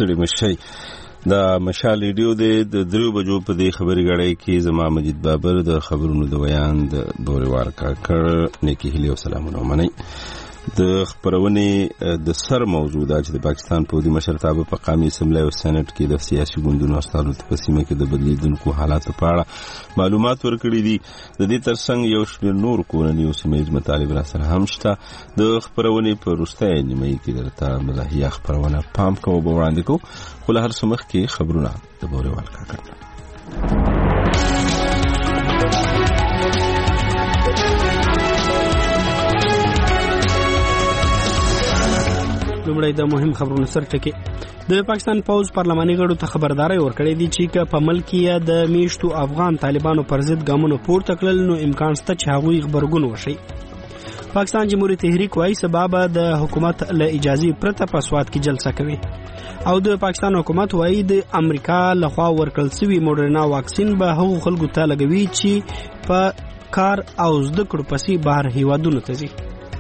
ستړي مشي د مشال ریډیو د 3 بجو په دې خبري غړې کې زما مجید بابر د خبرونو د بیان د بوريوار کاکړ نیکی هلي او سلامونه منئ. د خبرونې د سر موضوع دا چې د پاکستان پودي مشرتابه په قومي اسمبلی او سېنات کې د سیاسي ګوندونو استازو په سیمه کې د بدلیدونکو حالات په اړه معلومات ورکړي دي. د دې ترڅنګ یو شمېر نور کورنۍ او سیمه ییز مطالب را سره هم شته. د خبرونې په وروستۍ نیمه کې درته مزاحیه خبرونه پام کوو به وړاندې کوو، خو له هر څه مخکې خبرونه د بوريوال کاکړ. لومړی د مهم خبرونو سر ټکی. د پاکستان پوز پارلماني غړو ته خبرداري ورکړې دي چې په ملک کې د میشتو افغان طالبانو پر ضد ګامونو پورته کړل نو امکان شته چې هغوی خبرګون وشي. پاکستان جمهوریت تحریک وايي سبب د حکومت له اجازه پرته په سواد کې جلسه کوي، او د پاکستان حکومت وايي د امریکا لخوا ورکړل شوی موډرنا واکسین به هغو خلکو ته لګوي چې په کار او زده کړو پسې بهر هیوادونو ته ځي.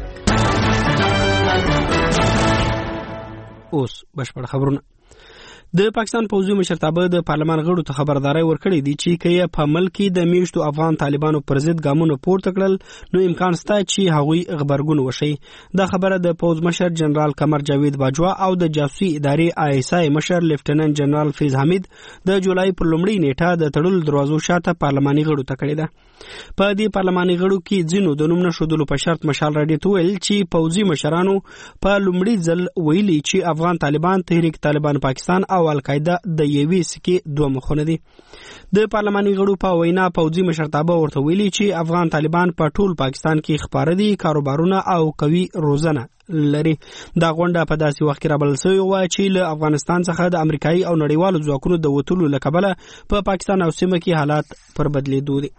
اوس بشپړ خبرونه. د پاکستان پوځي مشرتابه د پارلمان غړو ته خبرداري ورکړې دي چې کله په ملک کې د میشتو افغان طالبانو پر ضد ګامونو پورته کړل نو امکان شته چې هغوی خبرګون وشي. دا خبره د پوځ مشر جنرال قمر جاوید باجوا او د جاسوسي ادارې ISI مشر لیفټیننټ جنرال فیض حمید د جولای پر لومړۍ نیټه د تړل دروازو شاته پارلماني غړو ته کړې ده. په دې پارلماني غړو کې ځینو د نوم نشودلو په شرط مشال راډیو ته ویل چې پوځي مشرانو په لومړي ځل ویلي چې افغان طالبان تحریک طالبان پاکستان او القاعده د یوې سکې دوه مخونه دي. د پارلماني غړو په وینا پوځي مشرتابه ورته ویلي چې افغان طالبان په ټول پاکستان کې خبره دي، کاروبارونه او قوي روزنه لري. دا غونډه په داسې وخت کې رابلل شوې وه چې له افغانستان څخه د امریکایي او نړیوالو ځواکونو د وتلو له کبله په پاکستان او سیمه کې حالات پر بدلیدو دي.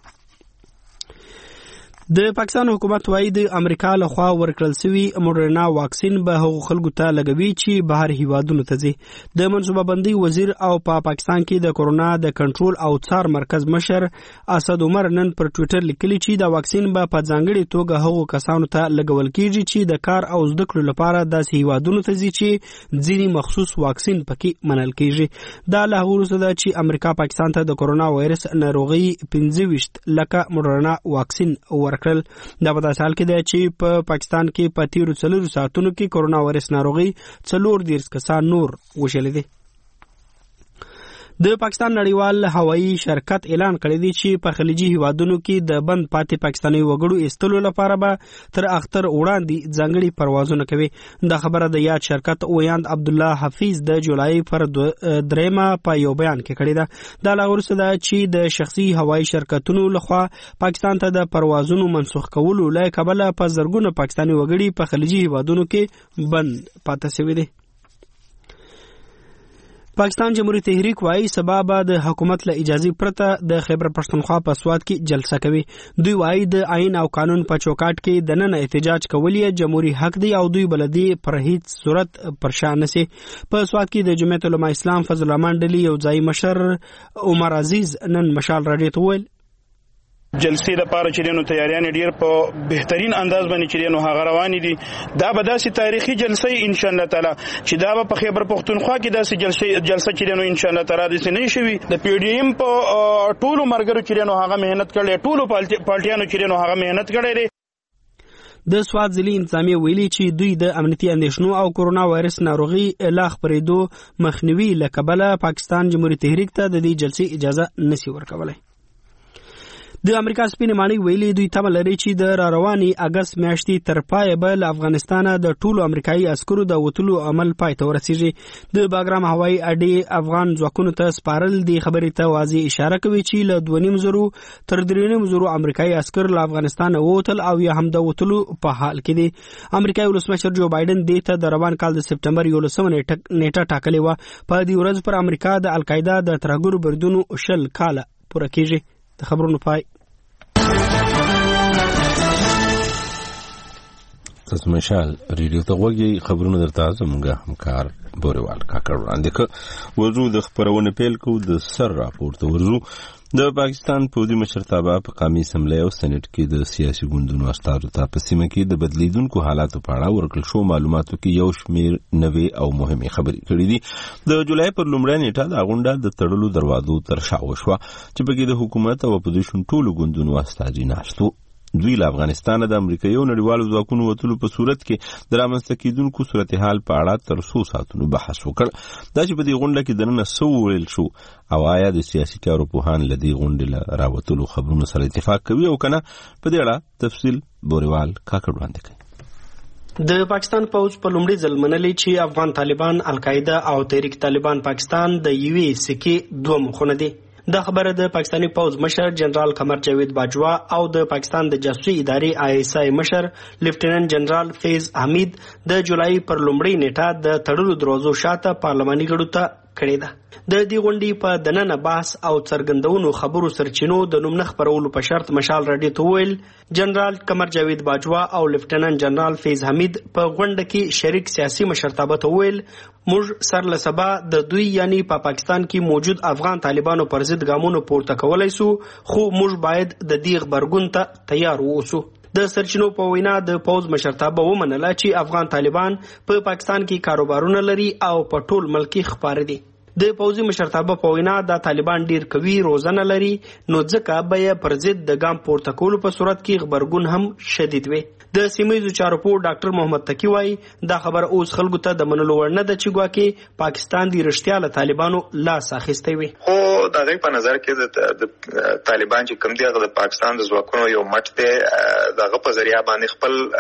د پاکستان حکومت وايي د امریکا لخوا ورکړل شوی موډرنا واکسین به هغو خلکو ته لګوي چې بهر هیوادونو ته ځي. د منصوبه بندي وزیر او په پاکستان کې د کورونا د کنټرول او څار مرکز مشر اسد عمر نن پر ټوئیټر لیکلي چې دا واکسین به په ځانګړي توګه هغو کسانو ته لګول کیږي چې د کار او زده کړو لپاره داسې هیوادونو ته ځي چې ځینې مخصوص واکسین پکې منل کیږي. دا له هغو وروسته ده چې امریکا پاکستان ته د کورونا وایرس ناروغي 25 لکه موډرنا واکسین ورکړل. دا په داسې حال کې ده چې په پاکستان کې په تیرو 4 ساعتونو کې کورونا وایرس ناروغي 14 کسان نور وشلې دي. د پاکستان نړیوال هوایي شرکت اعلان کړی دی چې په خلیجي هیوادونو کې د بند پاتې پاکستاني وګړو ایستلو لپاره به تر اختر وړاندې ځانګړي پروازونه کوي. دا خبره د یاد شرکت ویاند عبد الله حفیظ د جولای پر 3 په یو بیان کې کړی ده. دا لا وروسته ده چې د شخصي هوایي شرکتونو لخوا پاکستان ته د پروازونو منسوخ کولو له کبله په زرګونو پاکستاني وګړي په خلیجي هیوادونو کې بند پاتې شوي دي. پاکستان جمهوریت تحریک وايي سبب د حکومت له اجازه پرته د خیبر پښتونخوا په سواد کې جلسه کوي. دوی وايي د آئین او قانون په چوکاټ کې د نن احتجاج کول یې جمهوریت حق دی او دوی بلدي پر هیڅ صورت پرشان نشي. په سواد کې د جمعیت العلماء اسلام فضل الرحمن ډلی یو ځای مشر عمر عزیز نن مشال راډیو ته ویل جلسې لپاره چې دینو تیاریان ډیر په بهترین انداز باندې چې دینو هغه روان دي. دا به داسې تاریخي جلسې ان شاء الله تعالی چې دا په خیبر پښتونخوا کې داسې جلسه چې دینو ان شاء الله تعالی د سینې شوي د PDM په ټولو مرګرو چې دینو هغه مهنت کړي، ټولو پارټیانو چې دینو هغه مهنت کړي. د سواد ضلع انتظامیه ویلي چې دوی د امنیتي اندېښنو او کورونا وایرس ناروغي لا خپرېدو مخنیوي له کبله پاکستان جمهوریت تحریک ته د دې جلسې اجازه نشي ورکولی. د امریکا سپینې ماڼۍ ویلي دوی تمه لري چې د رارواني اګست میاشتې تر پایه به له افغانستانه د ټولو امریکایي عسکرو د وتلو عمل پای ته ورسیږي. د باګرام هوایي اډې افغان ځواکونو ته سپارل دې خبرې ته واضح اشاره کوي چې له 2.5 تر 3.5 امریکایي عسکر له افغانستانه ووتل او یا هم د وتلو په حال کې دي. امریکایي ولسمشر جو بایدن دې ته د روان کال د سپټمبر 11 نیټه ټاکلې وه. په دې ورځ پر امریکا د القاعده د ترهګرو بریدونو 20 کاله پوره کیږي. د خبرونو پای. تاسو مشال ریډیو ته وګورئ، خبرونه درته زموږه همکار بوریوال کاکړ وړاندې کړ. ورځو د خپرونې پیل کوو د سر راپور ته ورځو. د پاکستان پوځي مشرتابه په قومي اسمبلی او سېنات کې د سیاسي ګوندونو استازو ته په سیمه کې د بدلیدونکو حالاتو په اړه ورکړل شو معلوماتو کې یو شمېر نوې او مهمې خبرې کړې دي. د جولای پر لومړۍ نیټه د غونډه د تړلو دروازو تر شا وشوه چې پکې د حکومت او اپوزیشن ټولو ګوندونو استازي ناست وو. دوی له افغانستان د امریکایي او نړیوالو ځواکونو وتلو په صورت کې د رامنځته کېدونکو صورتحال په اړه تر څو ساعتونو بحث وکړ. دا چې په دې غونډه کې دننه څه وویل شو او آیا د سیاسي چارو پوهان له دې غونډې له راوتلو خبرونو سره اتفاق کوي او کنه، په دې اړه تفصیل بوریوال کاکړ وړاندې کوي. د پاکستان پوځ په لومړي ځل منلي چې افغان طالبان، القاعده او تحریک طالبان پاکستان د یوې سکې دوه مخونه دي. دا خبره د پاکستاني پوځ مشر جنرال قمر جاوید باجوا او د پاکستان د جاسوسي ادارې ISI مشر لیفټیننټ جنرال فیض حمید د جولای پر لومړۍ نیټه د تړلو دروازو شاته پارلماني غړو ته کړې ده. د دې غونډې په دننه بحث او څرګندونو خبرو سرچینو د نوم نه خپرولو په شرط مشال راډیو ته ویل جنرال قمر جاوید باجوا او لیفټیننټ جنرال فیض حمید په غونډه کې شریک سیاسي مشرتابه ته ویل موږ سر له سبا د دوی یعنی په پاکستان کې موجود افغان طالبانو پر ضد ګامونو پورته کولای سو، خو موږ باید د دې غبرګون ته تیار اوسو. د سرچینو په وینا د پوز مشرتابه ومنله چې افغان طالبان په پاکستان کې کاروبارونه لري او په ټول ملک خپاره دي. د پوځي مشرتابه په وینا د طالبان ډیر قوي روزنه لري، نو ځکه به یې پر ضد د ګام پورته کولو په صورت کې غبرګون هم شدید وي. د سیمایي چارو په ډاکټر محمد تقی وایي دا خبر اوس خلکو ته د منلو وړ نه ده چې ګواکې پاکستان د رښتیا له طالبانو لاس اخیستی وي. خو د هغې په نظر کې د طالبان چې کوم دی هغه د پاکستان د ځواکونو یو مټ دی، د هغه په ذریعه باندې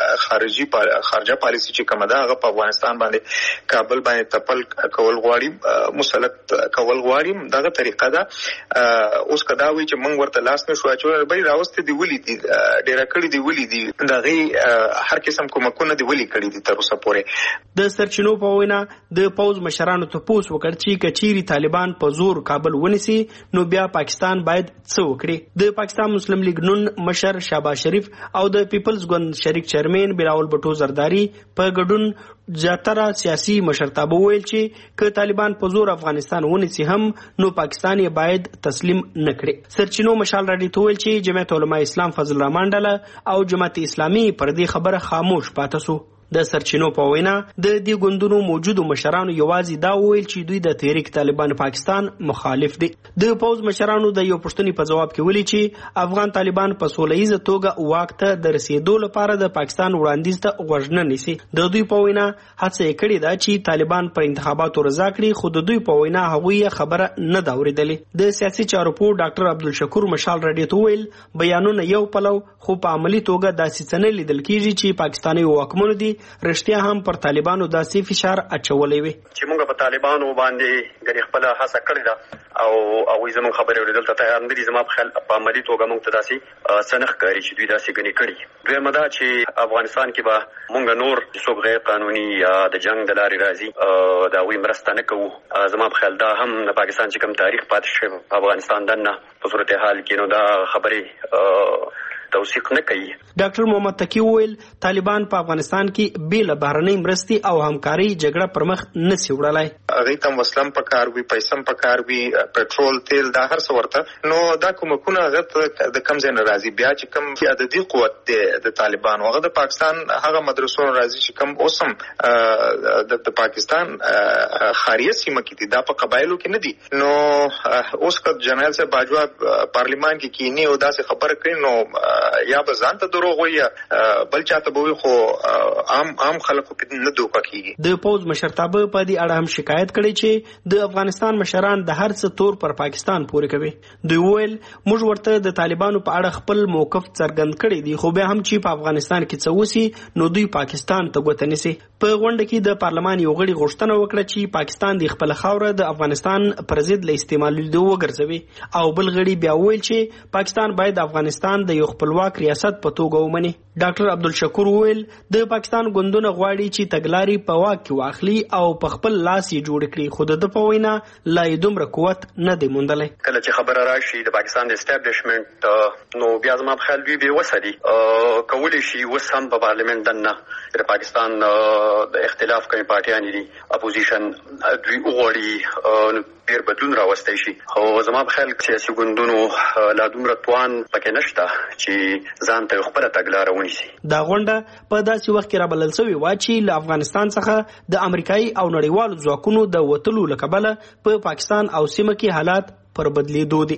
خپل خارجه پالیسي چې کومه ده هغه په افغانستان باندې کابل باندې تپل کول غواړي، مسلط کول غواړي. دغه طریقه ده. اوس که دا وایي چې موږ ورته لاس نه شو اچولی، بلې راوستې دي ولې دي، ډېره کړي دي ولې دي، د هغې هر قسم کومکونه دی ولې کړي دي تر اوسه پورې. د سرچینو په وینا د پوز مشرانو ته پوس وکړ چې کچيري طالبان په زور کابل ونیسي نو بیا پاکستان باید څه وکړي. د پاکستان مسلم لیگ نون مشر شهباز شریف او د پیپلز ګوند شریک چیرمن بلاول بټو زرداری په ګډون زیاتره سیاسي مشرتابه ویل چې که طالبان په زور افغانستان ونیسي هم نو پاکستان یې باید تسلیم نکړي. سرچینو مشال راډیو ته ویل چې جمعیت علماء اسلام فضل الرحمن ډله او جماعت اسلامي پر دې خبره خاموش پاتې سو. د سرچینو په وینا د دې ګوندونو موجودو مشرانو یوازې دا ویل چې دوی د تحریک طالبان پاکستان مخالف دي. د پوز مشرانو د یو پښتني په جواب کې ویلي چې افغان طالبان په سولهییزه توګه واک ته د رسیدو لپاره د پاکستان وړاندیز ته غوږ نه نیسي. د دوی په وینا هڅه یې کړې ده چې طالبان پر انتخاباتو رضا کړي، خو د دوی په وینا هغوی خبره نه دا اورېدلې. د سیاسي چارو په ډاکټر عبدالشکور مشال راډیو ته ویل بیانونه یو پلو، خو په عملی توګه داسې څه نه لیدل کېږي چې پاکستاني واکمنو دي رښتیا هم پر طالبانو داسې فشار اچولی وي چې موږ په طالبانو باندې ګنې خپله هڅه کړې ده او هغوی زموږ خبرې اورېدل ته تیار نه دي. زما په خیال په عملي توګه موږ ته داسې څه نه ښکاري چې دوی داسې ګنې کړي. دویمه دا چې افغانستان کې به موږ نور څوک غیر قانوني یا د جنګ د لارې راځي د هغوی مرسته نه کوو. زما په خیال دا هم د پاکستان چې کوم تاریخ پاتې شوی په افغانستان دننه په صورتحال کې نو دا خبرې توثیق نه کوي. ډاکټر محمد تقی ویل طالبان په افغانستان کې بې بهرنۍ مرستې او همکاري جګړه پر مخ نشي وړلای. هغې ته وسلم پکار وي، پیسې پکار وي، پټرول، تیل، دا هر څه ورته. نو دا کومکونه هغه د کم ځای نه راځي. بیا چې کوم عددي قوت دی د طالبانو هغه د پاکستان هغه مدرسو راځي چې کوم اوس هم د پاکستان خاریه سیمه کې دي، دا په قبایلو کې نه دي. نو اوس که جنرال صاحب باجوا پارلیمان کې کینی او داسې خبره کوي نو یا به ځان ته دروغ وي یا بل چاته به وي، خو عام خلکو کې نه دوکه کیږي. د پوز مشرتابه په دې اړه هم شکایت کړی چې د افغانستان مشران د هر څه تور پر پاکستان پورې کوي. دوی ویل موږ ورته د طالبانو په اړه خپل موقف څرګند کړی دی، خو بیا هم چې په افغانستان کې څه وسی نو دوی پاکستان ته ګوته نیسي. په غونډه کې د پارلمان یو غړي غوښتنه وکړه چې پاکستان د خپل خاوره د افغانستان پر ضد له استعمالولو وګرځوي، او بل غړي بیا ویل چې پاکستان باید افغانستان د یو خپلواک ریاست په توګه ومني. ډاکټر عبدالشکور وویل د پاکستان ګوندونه غواړي چې تګلارې په واک کې واخلي او په خپل لاس یې جوړ کړي، خو د په وینا لا یې دومره قوت نه دی موندلی. کله چې خبره راشي د پاکستان د اسټابلیشمنت نو بیا زما په خیال دوی بې وسه دي، کولی شي اوس هم په پارلیمنت دننه د پاکستان د اختلاف کومې پارټیانې دي اپوزیشن دوی وغواړي ډېر بدلون راوستی شي، خو زما په خیال سیاسي ګوندونو لا دومره توان پکې نشته چې ځان ته خپله تګلاره ونیسي. دا غونډه په داسې وخت کې رابلل شوې وه چې له افغانستان څخه د امریکایي او نړیوالو ځواکونو د وتلو له کبله په پاکستان او سیمه کې حالات پر بدلېدو دي.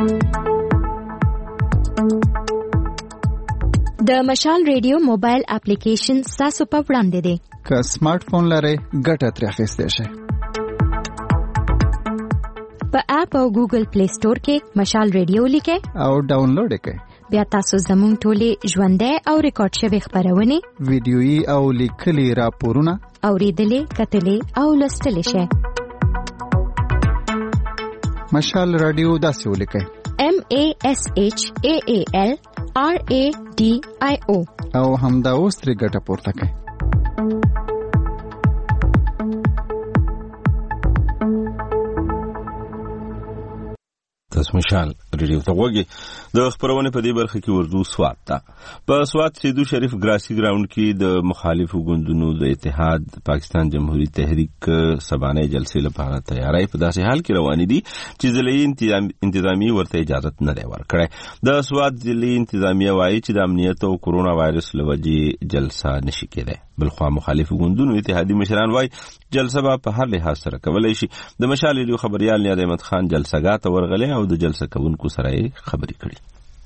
د مشال ریډیو موبایل اپلیکیشن ستاسو په وړاندې دی. که سمارټ فون لرئ ګټه ترې اخیستی شئ. په اپ او ګوګل پلی سٹور کې مشال ریډیو لیکئ او ډاونلوډ یې کړئ. بیا تاسو زموږ ټولې ژوندۍ او ریکارډ شوې خپرونې، ویډیويي او لیکلي راپورونه اورېدلې، کتلې او لوستلی شئ. مشال رادیو داسې ولیکئ: MASHAALRADIO او همدا اوس ترې ګټه پورته کړئ. تاسو مشال ریډیو ته وګورئ. د خبرونه په دې برخه کې ورزو سوات ته په سوات سیدو شریف ګراسي ګراوند کې د مخالفو ګوندونو د اتحاد پاکستان جمهوریت تحریک سبانه جلسې لپاره تیاری په داسې حال کې روان دي چې ضلعي انتظامی ورته اجازه نه دی ورکړی. د سوات ضلعي انتظامیه وایي چې د امنیت او کرونا وایرس لوجې جلسه نشي کېدای. بلخوا مخالفو ګوندونو اتحادی مشران وایي جلسه به په هر لحاظ سره کولای شي. د مشال ریډیو خبريال نیاد احمد خان جلسګاه ته ورغلی او د جلسه کوونکو سره خبرې کړي.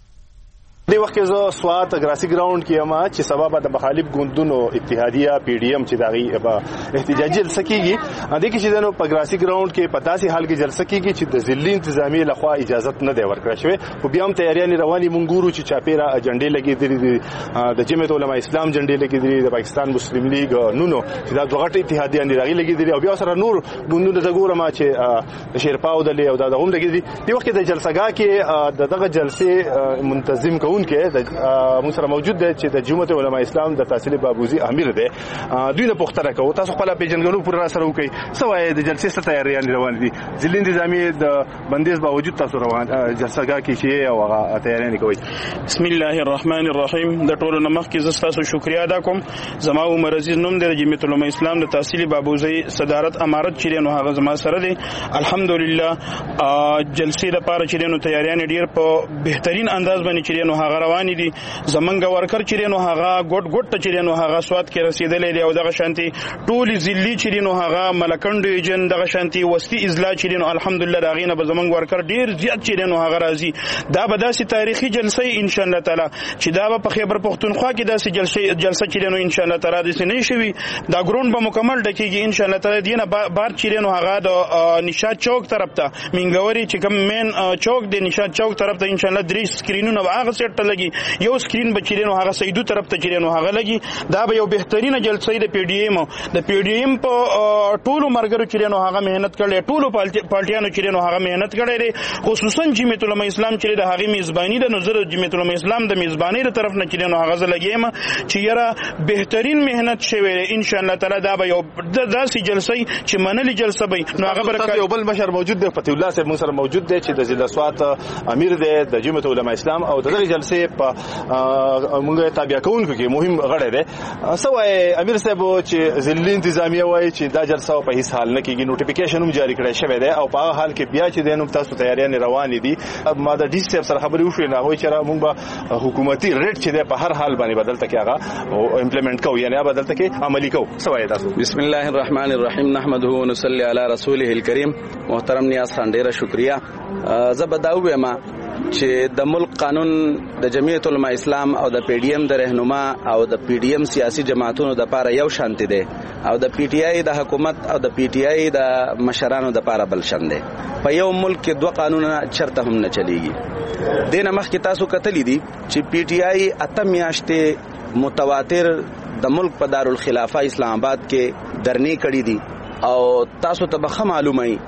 د وخت کې زه سوات ګراسي ګراوند کې یم چې سبب د مخالف ګوندونو اتحادیه پی ډی ایم چې دغه احتجاجي جلسه کیږي د کې چې دنو په ګراسي ګراوند کې په داسې حال کې جلسه کیږي چې د ضلعي انتظامی لخوا اجازه نه دی ورکړل شوی. خو بیا هم تیاریان رواني مونږ چې چاپیرا اجنډې لګېدلې د جمعیت علماء اسلام جنډې لګېدلې د پاکستان مسلم لیگ نونو چې دا دوغټ اتحادیان دي لګېدلې او بیا سره نور ګوندونو د ګورما چې شیرپاو دلې او دا هم لګېدلې. د وخت د جلسګاه کې دغه جلسې منتظم کوونکي موږ سره موجود دی چې د جمعیت علماء اسلام د تحصیل بابوزي امیر دی. دوی نه پوښتنه کوي تاسو خپل پیژنګلو پر را سره وکي سوای د جلسې ست تیاریان روان دي ضلعي انتظامی د بندیز باوجود تاسو روان جلسګاه کې شي او تیاریان کوي. بسم الله الرحمن الرحیم. د ټولو نمخ کې زستاسو شکریا ادا کوم. زما عمر عزیز نوم د جمعیت علماء اسلام د تحصیل بابوزي صدارت امارت چې نو هغه زما سره دی. الحمدلله جلسې لپاره چې نو تیاریان ډیر په بهترین انداز باندې چې نو هغه روان دي. زمونږ ورکر چې نو هغه ګډ ته چې نو هغه سواد کې رسیدلې دی او دغه شانتي ټول ضلعي چې نو هغه ملکند ډیویژن دغه شانتي وسطي اضلاع چې نو الحمدلله دغه نه زمونږ ورکر ډیر زیات چې نو هغه راځي. دا به داسې تاریخي جلسه ان شاء الله تعالی چې دا په خیبر پختونخوا کې داسې جلسه چې نو ان شاء الله تعالی د سنې شوي دا ګروند به مکمل ډکیږي ان شاء الله تعالی. دینه بار چې نو هغه د نشاط چوک طرف ته منګوري چې کوم مین چوک د نشاط چوک طرف ته ان شاء الله درې سکرینونه هغه سیټ لګي. یو سکرین بچیرنو هغه سیدو طرف ته چیرنو هغه لګي. دا به یو بهترینه جلسه د پی ډی ایم په ټولو مرګرو چیرنو هغه مهنت کړي، ټولو پارټیانو چیرنو هغه مهنت کړي، خصوصا جمعیت علماء اسلام چې د هغه میزبانی د نظر جمعیت علماء اسلام د میزبانی تر طرف نه چیرنو هغه لګیم چې یاره بهترین مهنت شوی ان شاء الله تعالی. دا به یو داسې جلسه چې منلي جلسه به نو هغه برکت. یو بل مشر موجود دی فتح الله صاحب موږ سره موجود دی چې د ضلع سوات امیر دی د جمعیت علماء اسلام او دغه جلسه په موږ تابع کوونکو کې مهم غړی دی. سوای امیر صاحب چې ضلعي انتظامیه وایي چې دا جلسه په هیڅ حال نه کېږي، نوټیفیکیشن هم جاری کړی شوی دی او په هغه حال کې بیا چې دینو تاسو تیاریان روان دي. ما د ډي صاحب سره خبرې وشوې نه وایي چې موږ به حکومتي ریټ چې دی په هر حال باندې بدلته کې هغه امپلیمنٹ کوو، یعنی بدلته کې عملی کوو. سوای تاسو. بسم الله الرحمن الرحیم نحمده ونصلي علی رسوله الکریم. محترم نیاز خان ډیره شکریا. زبداو ما چې د ملک قانون د جمعیت علماء اسلام او د پی ډی ایم د رهنما او د پی ډی ایم سیاسي جماعتونو د لپاره یو شانتي دي او د پی ټی آی د حکومت او د پی ټی آی د مشرانو د لپاره بل شان دي. په یو ملک کې دوه قانونونه چرته هم نه چلیږي. دینه مخکې تاسو کتلی دي چې پی ټی آی اته میاشتې متواتر د ملک په دارالخلافه اسلام آباد کې درنې کړې دي او تاسو ته به معلومه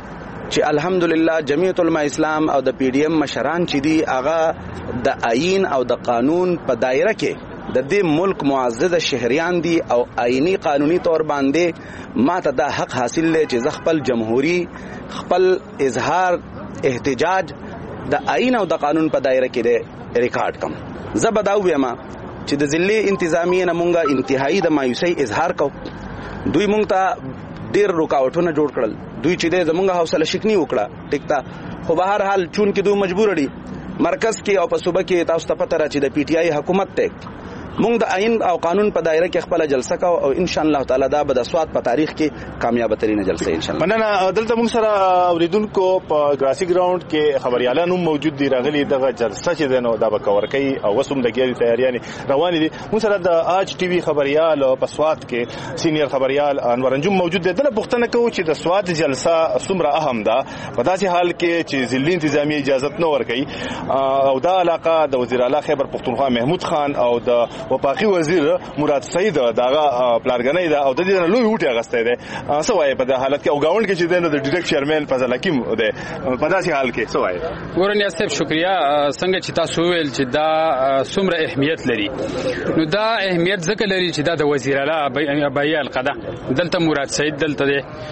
چې الحمدلله جمعیت العلماء اسلام او د پی ډی ایم مشران چې دي هغه د آئین او د قانون په دایره کې د دې ملک معزز شهریان دي او آئینی قانوني تور باندې ماته دا حق حاصل دی چې زه خپل جمهوری خپل اظهار احتجاج د آئین او د قانون په دایره کې ریکارډ کم. زه به دا ووایم چې د ضلع انتظامیې نه مونږه انتهایی د مایوسۍ اظهار کو. دوی مونږ ته ډېر رکاوټونه جوړ کړل. دوی چې زمونږ حوصله شکني وکړه ټیک تا، خو به هر حال چون کې دوی مجبور دي مرکز کې او په صوبه کې تاسو ته پته را چې د پی ټی آی حکومت ته مونږ د آئین او قانون په دایره کې خپل جلسه کوو او ان شاء الله تعالی دا به د سواد په تاریخ کې کامیاب ترینه جلسه ان شاء الله. مننه. دلته موږ سره اوریدونکو په ګراسي ګراوند کې خبريالانو موجود دي راغلي دغه جلسه چې دنو دا به کور کوي او وسوم د ګیري تیاریانې روان دي. موږ سره د آج ټي وي خبريال په سواد کې سینیئر خبريال انور انجم موجود دي. دلته پوښتنه کوو چې د سواد جلسه څومره اهم ده په داسې حال کې چې ضلع انتظامی اجازه نه ورکړي او دا علاقه د وزیر اعلی خیبر پختونخوا محمود خان او د وفاقي وزیر مراد سعید داغه پلارګنۍ ده او د دې لوی وټه غسته ده. سوای په د حالت کې او گاوند کې چې د ډایرکټ چیرمن فضل حکیم ده په داسې حال کې سوای ګورنیا صاحب شکریا څنګه چې تاسو ویل چې دا څومره اهمیت لري. نو دا اهمیت ځکه لري چې دا د وزیر اعلی ابای القدا دلته مراد سعید دلته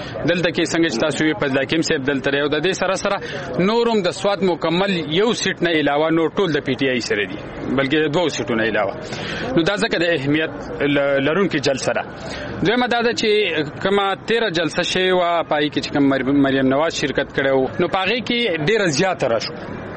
کې څنګه چې تاسو ویل فضل حکیم صاحب دلته او د دې سره سره نورم د سواد مکمل یو سیټ نه علاوه نور ټول د پی ټی آی سره دي بلکې دوه سیټونه علاوه. نو دا ځکه د اهمیت لرونکي جلسه ده. دویمه دا ده چې کما 13 جلسه شوی و پای کې چې کوم مریم نواز شرکت کړو نو پاغي کې ډیره زیاته راشو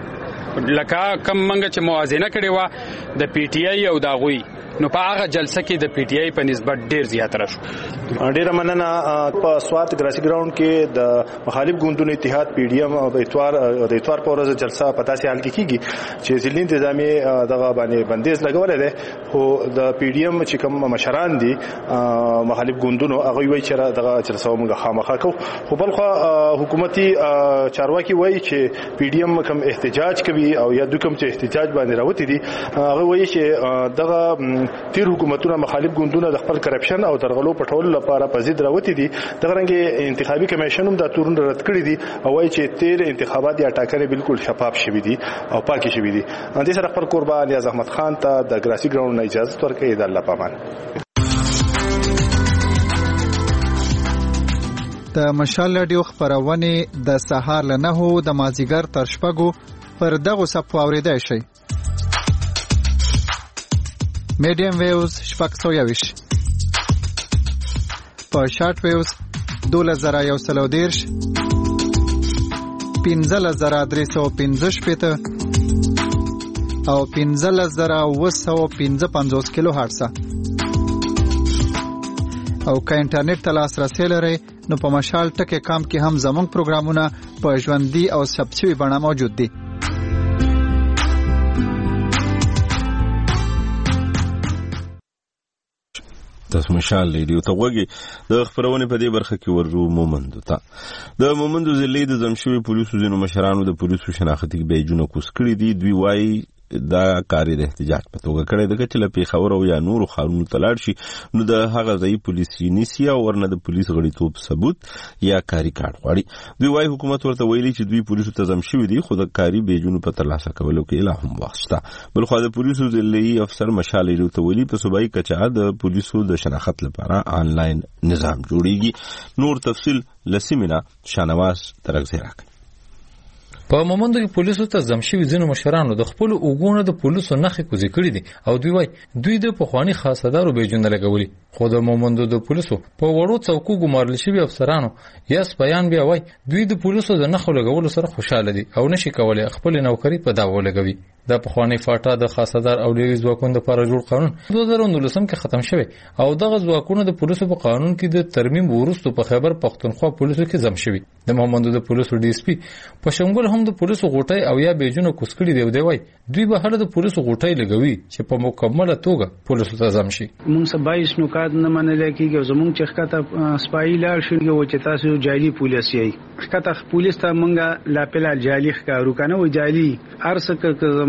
لکه کم منګه چې موازنه کړي و د پی ټی آی او دا غوي نو په هغه جلسه کې د پی ټی آی په نسبت ډیر زیات راشو. ډیره مننه. په سوات ګراسي ګراوند کې د مخالف ګوندونو اتحاد پی ډی ایم او د اتوار په ورځ جلسه په تاسې حال کې کیږي چې ضلع انتظامی دغه باندې بندیز لګولې ده. خو د پی ډی ایم چې کوم مشران دي مخالف ګوندونو هغه وایي چې دغه جلسه موږ خامخا کوو. خو بلخو حکومتي چارواکي وایي چې پی ډی ایم کوم احتجاج کوي او یا د کوم چې احتجاج باندې راوتی دي هغه وایي چې دغه تیر حکومتونه مخالف ګوندونه د خپل کرپشن او درغلو پټول لپاره په ضد راوتی دي. دغه رنګ انتخابي کمیشن هم دا تورن رد کړی دي او وايي چې تیر انتخابات یا ټاکنې بالکل شفاف شوي دي او پاکي شوي دي. د سره خپل قربان الیاز احمد خان ته د ګراسي ګراوند نه اجازه ورکړي. د الله پامان. د مشال رادیو خبرونه د سهار له 9 د مازیګر تر شپږو پر دغه صف اوریدای شي. میډیم ویوز شپږ 120 په شارټ ویوز 2130 15315 او 15955 کیلو هرتز. او که انټرنیټ ته لاسرسي لرئ نو په مشال ټکي کام کې هم زموږ پروګرامونه په ژوندۍ او ثبت شوي بڼه موجود دي. تاسو مشال ریډیو ته وګورئ. د خبرونه په دې برخه کې ورو مومندو ته د مومندو ضلع د زمشوي پولیسو ځینو مشرانو د پولیسو شناختي بیجونه کوس کړی دي. دوی وایي دا کاری د احتجاج په توګه کړی د چې لپاره خبر او یا نور قانون تلاړ شي نو د هغه ځای پولیسي نیسی او ورنه د پولیس غړیتوب ثبوت یا کاری کارت غواړي. دوی وايي حکومت ورته ویلي چې دوی پولیسو ته زم شوی دي خو د کاری بیجونو په ترلاسه کولو کې لا هم واسطه. بل خو د پولیسو ضلعي افسر مشال ریډیو ته ویلي په صوبایي کچا د پولیسو د شناخت لپاره آنلاین نظام جوړیږي. نور تفصیل لسیمنا شانواز ترغزه راکړي. په مومندو کې پولیسو ته زمشوي ځینو مشرانو د خپل اوګونو د پولیسو نخې کوزي کړې دي او دوی وايي دوی د پخوانی خاصدارو بیجونه لګولي. خو د مومندو د پولیسو په وړو څوکو ګمارل شوي افسرانو یاس بیان بیا وايي دوی د پولیسو د نخو لګولو سره خوشاله دي او نشي کولای خپل نوکری په داو لګوي. د پخوانی فاټا د خاصدار او لوی ځواکونو لپاره جوړ قانون 2019 کې ختم شوی او دغه ځواکونو د پولیسو په قانون کې د ترمیم وروسته په خیبر پختونخوا پولیسو کې زم شوی. د مومندو د پولیسو ډي اس پی په شمول هم د پولیسو غوټي او یا بیجونه کوسکړي دی دی وای دوی به هله د پولیسو غوټي لګوي چې په مکمله توګه پولیسو ته زم شي. موږ 22 نکات نه منل کېږي زموږ چې ښکته سپایي لار شي او چې تاسو جالي پولیس یې ښکته پولیس ته موږ لا پلا جالي ښکارو کنه و جالي ارسکه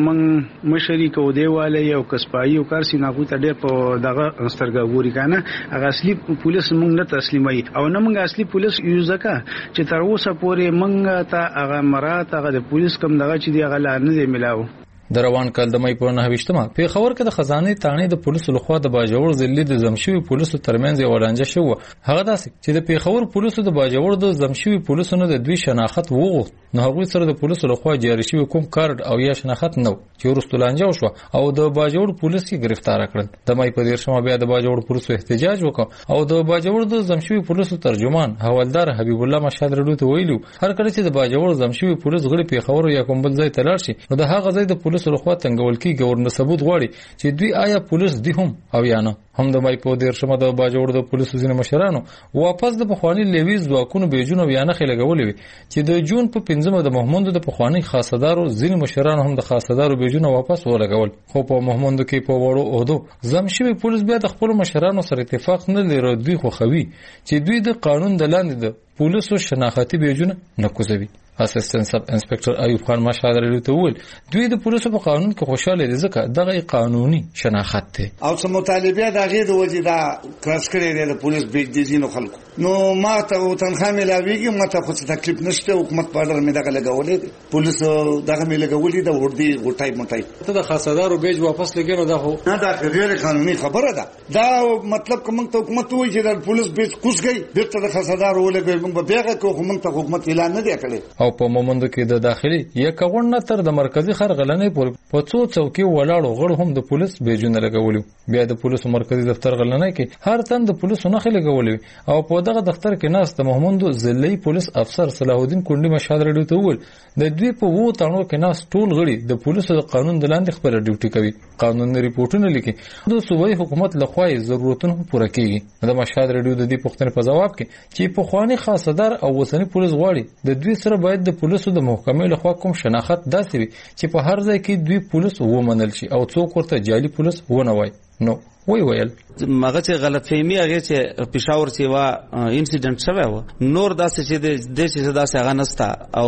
زمنګ مشري کو دیواله یو کسپایو کار سیناغو ته ډېر په دغه سترګوري کنه هغه اصلي پولیس موږ نه تسلیمای او نه موږ اصلي پولیس یو ځکه چې تر اوسه پورې موږ ته هغه مراد هغه د پولیس کوم دغه چې دی هغه نه دی ملاو. د روان کال د مې په 9مه پیښور کې د خزانه تانې د پولیسو لخوا د باجوړ ضلع د زمشوي پولیسو ترمنځ یو لانجه شو. هغه داسې چې د پیښور پولیسو د باجوړ د زمشوي پولیسو نه د دوی شناخت وغوښت نو هغه سره د پولیسو لخوا جاری شوی کوم کارت او یا شناخت نو چې ورستو لانجه وشو او د باجوړ پولیس یې گرفتار کړل. د مې په 10مه بیا د باجوړ پولیسو احتجاج وکړ او د باجوړ د زمشوي پولیسو ترجمان حوالدار حبیب الله مشهد رډو ته ویلو هر کله چې د باجوړ زمشوي پولیس غړي پیښور یا کوم بل ځای ته لاړ شي نو د هغه ځای د پولیسو لخوا څنګه کی گورنر ثبوت غواړي چې دوی آیا پولیس دي هم او یا نه. هم د مې په 10مه د باجوړ د پولیسو ځینې مشرانو واپس د پخوانی لیویز ځواکونو بیجونه بیان خلک لګولې چې د جون په 15مه د محمود د پخوانی خاصدارو ځینې مشرانو هم د خاصدارو بیجونه واپس ولګول خو په محمود کې په وړو عہدو زمشوي پولیس بیا د خپل مشرانو سره اتفاق نه لري. دوی خو خوي چې دوی د قانون د لاندې د پولیسو شناختی بیجونه نه کوزوي. اسسټنټ سب انسپکټر ایوب خان مشهد رډو ته ویل دوی د پولیسو په قانون کې خوشاله دي ځکه دغه قانوني شناخت دی او څه مطالبه دغه د وجیدا کراس کړی د پولیس بیج دي نو خلکو نو ما ته تنخوا ملاویږي ما ته خو تکلیف نشته حکومت په اړه مې دغه لګولې پولیس دغه مې لګولې د وردی غټای مټای ته د خاصدارو بیج واپس لګینو دا خو نه دا غیر قانوني خبره ده. دا مطلب کوم ته حکومت وایي چې د پولیس بیج کوسګي دغه د خاصدارو ولګي موږ به هغه کوم ته حکومت اعلان نه دی کړی او په مومند کې د داخلي یک غونډه تر د مرکزی خرغلنې پورې په څو چوکي ولاړو غړو هم د پولیس بیجونه لګولي. بیا د پولیسو مرکزی دفتر غلنې کې هر تن د پولیسو نخښه لګولي او په دغه دفتر کې ناس د محمود ضلعي پولیس افسر صلاح الدین کونډي مشهد رډو ته ویل د دوی په وو تانو کې ناس ټول غړي د پولیسو د قانون د لاندې خپل ډیوټي کوي قانوني ریپورتونه لیکي د صوبایي حکومت لخوا ضرورتونه پوره کیږي. د مشهد رډو د دې پوښتنې په جواب کې چې په خواني خاصدار او وسنی پولیس غواړي د دوی سره باید د پولیسو د محکمې لخوا کوم شناخت داسې وي چې په هر ځای کې دوی پولیس ومنل شي او څوک ورته جعلي پولیس ونه وای. نو ویل ماغه چې غلط فهمي هغه چې پېښور چې وا انسیډنټ شوی و نور داسې چې د چې داسې هغه نستا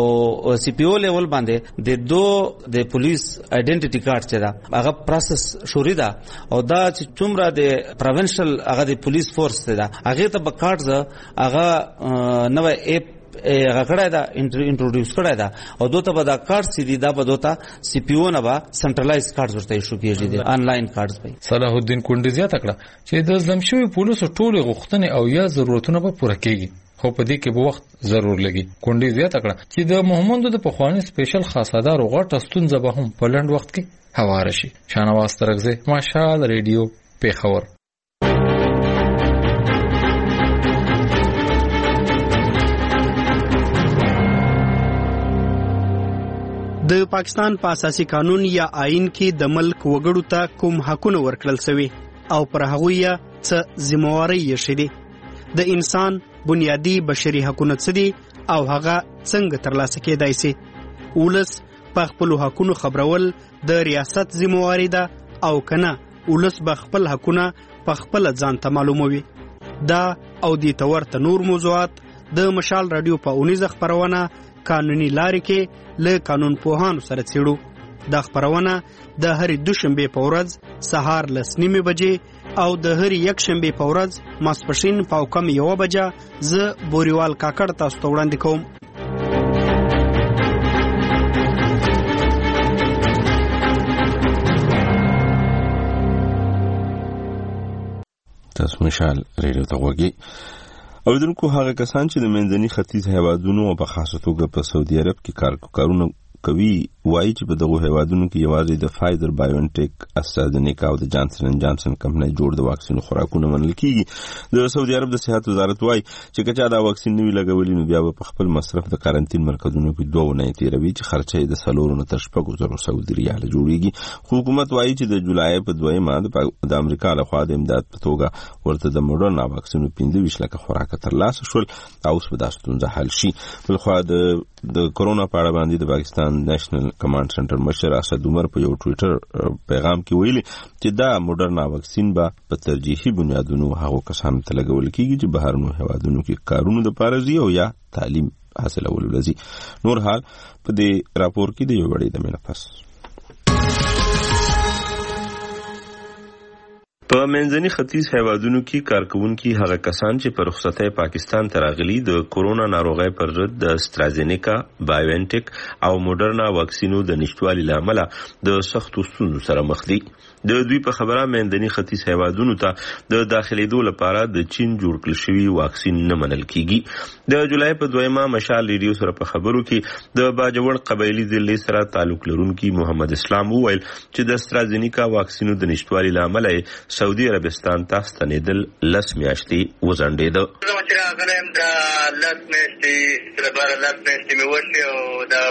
او سی پی او لیول باندې د دو د پولیس ائیډنټیټي کارت چې دا هغه پروسس شوري دا او دا چې څومره د پروینشل هغه د پولیس فورس دا هغه ته په کارت هغه نوې اپ غکړای دا انټروډیوس کړای دا او دوته به دا کارت سي دي دا به دوته سی پی او نه با سنټرلایز کارت ورته شو کیږي دي انلاین کارت به. صلاح الدین کونډي زیاته کړه چې د زمشوي پولیسو ټول غوښتنې او یا ضرورتونه به پوره کیږي خو په دې کې به وخت ضرور لګي. کونډي زیاته کړه چې د محمود د پخوانی سپیشل خاصدار غټه ستونزه به هم په لند وخت کې هواره شي. شانواز ترغزه ماشال ریډیو پیښور. د پاکستان په اساسي قانون یا آئین کې د ملک وګړو ته کوم حقونه ورکړل شوي او پر هغه یې څه ذمہواری یې شته د انسان بنیادی بشري حقونه څه دي او هغه څنګه ترلاسه کېدای شي. ولس په خپل حقونو خبرول د ریاست ذمہواری ده او کنه ولس به خپل حقونه په خپل ځان ته معلوموي. دا او د تورته نور موضوعات د مشال رادیو په 19 خبرونه قانوني لارې کې له قانون پوهانو سره څېړو. دا خبرونه د هرې دوشنبې په ورځ سهار 9:30 بجې او د هرې یکشنبې په ورځ ماسپښین په کم 1 بجه زه بوریوال کاکړ تاسو ته وړاندې کوم. تاسو مشال ریډیو ته وګورئ. اوریدونکو هغه کسان چې د منځني ختیځ هیوادونو او په خاصه توګه په سعودي عرب کې کارونه کوي وایي چې په دغه هیوادونو کې یوازې د فایزر بایوانټیک استرازنیکا او د جانسن اینڈ جانسن کمپنۍ جوړ د واکسین خوراکونه منل کیږي. د سعودي عرب د صحت وزارت وایي چې کچا دا واکسین نوی لګولي نو بیا په خپل مصرف د کارانتین مرکزونو کې 2 ونې تیروي چې خرچه د 4 تر 5,000 سعودي ریال جوړیږي. حکومت وایي چې د جولای په 2 د امریکا له خوا د امداد په توګه ورته د موډرنا واکسین 25 لک خوراک ترلاسه شول او اوس په داستون حل شي. بلخوا د کورونا په اړه باندې د پاکستان نېشنل کمانډ سنټر مشر اسد عمر په یو ټوئیټر پیغام کې ویلي چې دا موډرنا واکسین به په ترجیحي بنیادونو هغو کسانو ته لګول کیږي چې بهرنو هیوادونو کې کارونه د پارځي او یا تعلیم حاصلول لري. نور حال په دې راپور کې د یو وړي د مینه پس په منځني ختیځ هیوادونو کې کارکونکي هغه کسان چې په رخصتۍ پاکستان ته راغلي د کورونا ناروغۍ پر ضد د استرازینیکا، بایوانټیک او موډرنا واکسینو د نشټوالي لامل د سختو ستونزو سره مخ دي. د دوی په خبره منځني ختیځ هیوادونو ته د داخليدو لپاره د چین جوړ کړل شوی واکسین نه منل کیږي. د جولای په 2 مشال ریډیو سره په خبرو کې د باجوړ قبایلی ضلع سره تعلق لرونکي محمد اسلام وویل چې د استرازینیکا واکسینو د نشټوالي لامل سعودي عربستان ته ستنېدل 10 میاشتې وځنډېده. غلم دا لات میاشتې لپاره لات میاشتې مې وشي او دا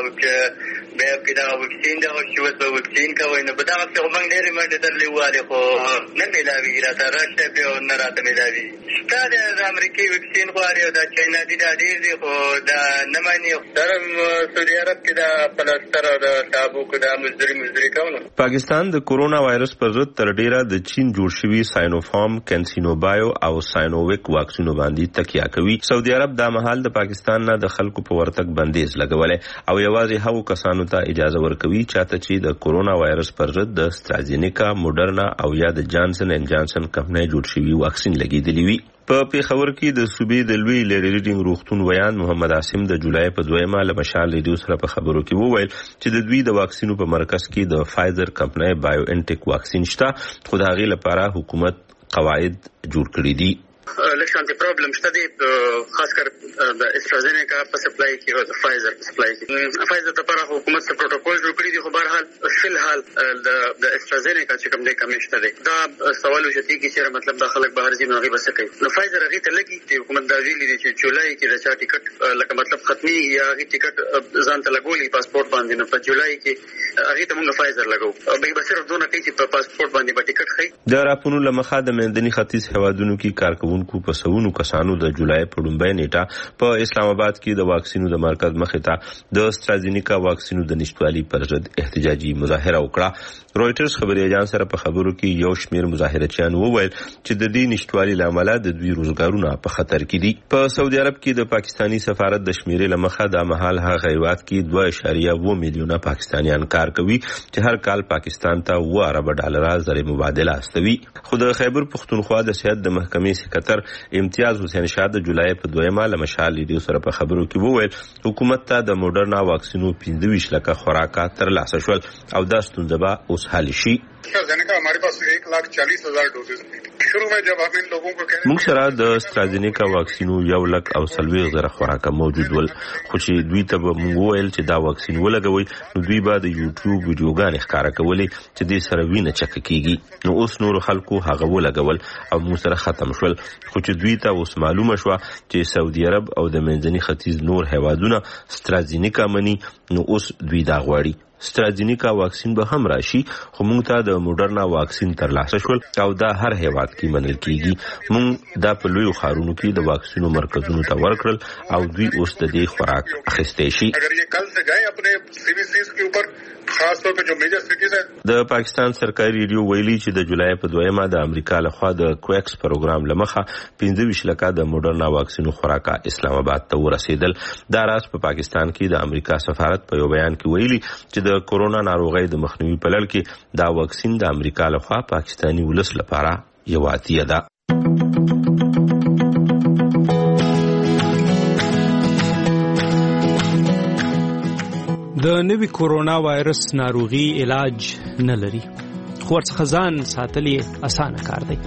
بیا کې دا واکسین دا وشي وسو واکسین کوي نو په دا وخت کې موږ ډېر منډه درلې واله خو نه ملاوي راته راشه په نه راته ملاوي ستاره د امریکای واکسین غواړي او دا چاینا دي دا ډېر دي خو دا نه مانی درم سعودي عرب کې دا پلاستر او د تابو کې دا مزدوري کوي. پاکستان د کورونا وایرس پر ضد تر ډیره د چین جوړ شوی ساینوفارم، کینسینوبایو او ساینوویک واکسینو باندې تکیه کوي. سعودي عرب د مهال د پاکستان نه د خلکو په ورتګ بندیز لګولې او یوازې هغو کسانو ته اجازه ورکوي چاته چې د کورونا وایرس پر ضد د استرازینیکا، موډرنا او یا د جانسن اینڈ جانسن کمپنۍ جوړ شوی واکسین لګیدلی وي. په پیښور کې د صوبې د لوی لیډ ریډینګ روغتون ویان محمد عاصم د جولای په 2 له مشال ریډیو سره په خبرو کې وویل چې د دوی د واکسینو په مرکز کې د فایزر کمپنۍ بایوانټیک واکسین شته، خو د هغې لپاره حکومت قواعد جوړ کړي دي. لکشانتی پرابلم شته دی خاص کر د استرازینیکا په سپلای کې او د فایزر په سپلای کې. فایزر لپاره حکومت څخه پروتوکول جوړ کړی دی خو بهر حال فل حال د استرازینیکا چې کوم دی کمیشته دی دا سوال وشتي چې مطلب د خلک بهر ځي نو هغه بس کوي. نو فایزر هغه ته لګي چې حکومت دا ویلي دی چې جولای کې د چا ټیکټ لکه مطلب ختمي یا هغه ټیکټ ځان ته لګولي پاسپورت باندې نو په جولای کې هغه ته موږ فایزر لګو به به صرف دونه کوي چې په پاسپورت باندې به ټیکټ خي. د راپونو لمخه د منځني ختیځ هیوادونو کې کارکونکو په سونو کسانو د جولای په لومړۍ نیټه په اسلام آباد کې د واکسینو د مرکز مخې ته د استرازینیکا واکسینو د نشټوالي پر ضد احتجاجي مظاهره وکړه. رويټرز خبري اژانس سره په خبرو کې یو شمېر مظاهرچیان وویل چې د دې نشټوالي لامل د دوی روزګارونه په خطر کې دي. په سعودي عرب کې د پاکستانی سفارت د شمیرې لمخه د مهال هغه هیواد کې 2.2 میلیونه پاکستانیان کار کوي چې هر کال پاکستان ته $2 ارب زر مبادله استوي. خو د خیبر پختونخوا د سیاست د محکمې سکرټر امتیاز حسین شاه د جولای په 2 له مشال ریډیو سره په خبرو کې وویل حکومت ته د موډرنا واکسینو 25 لکه خوراکه ترلاسه شول او دا ستونزه به اوس حل شي. हमारे पास 1,40,000 डोजेस शुरू में जब हम इन लोगों को कह موږ سره د استرازینیکا واکسینو 1,40,000 خوراکه موجود ول خو چې دوی ته موږ وویل چې دا واکسین ولګوي نو دوی به د یوټیوب ویډیوګانې ښکاره کولې چې دې سره وینه چک کیږي. نو اوس نور خلکو هغه ولګول او موږ سره ختم شول خو چې دوی ته اوس معلومه شو چې سعودي عرب او د منځني ختیځ نور هیوادونه استرازینیکا مني نو اوس دوی دا غواړي. استرازینیکا واکسین به هم راشي خو موږ ته د موډرنا واکسین ترلاسه شول او دا هر هیواد کې منل کیږي. موږ دا په لوی خارونو کې د واکسینو مرکزونو ته ورکړل او دوی اوس د دې خوراک اخیستې شي. اگر یہ کل سے گئے اپنے CBCs کے اوپر خاص طور په جو میجر سټیز ہیں. د پاکستان سرکاري ریډیو ویلي چې د جولای په 2 د امریکا لخوا د کویکس پروګرام لمخه 25 لکه د موډرنا واکسینو خوراکه اسلام آباد ته ورسېدل. دا راز په پاکستان کې د امریکا سفارت په یو بیان کې ویلي چې د کورونا ناروغۍ د مخنیوي په لړ کې دا واکسین د امریکا لخوا پاکستاني ولس لپاره یو عطیه ده. د نوي کورونا وایرس ناروغي علاج نه لري خو ورڅخه ځان ساتل یې اسانه کار دی.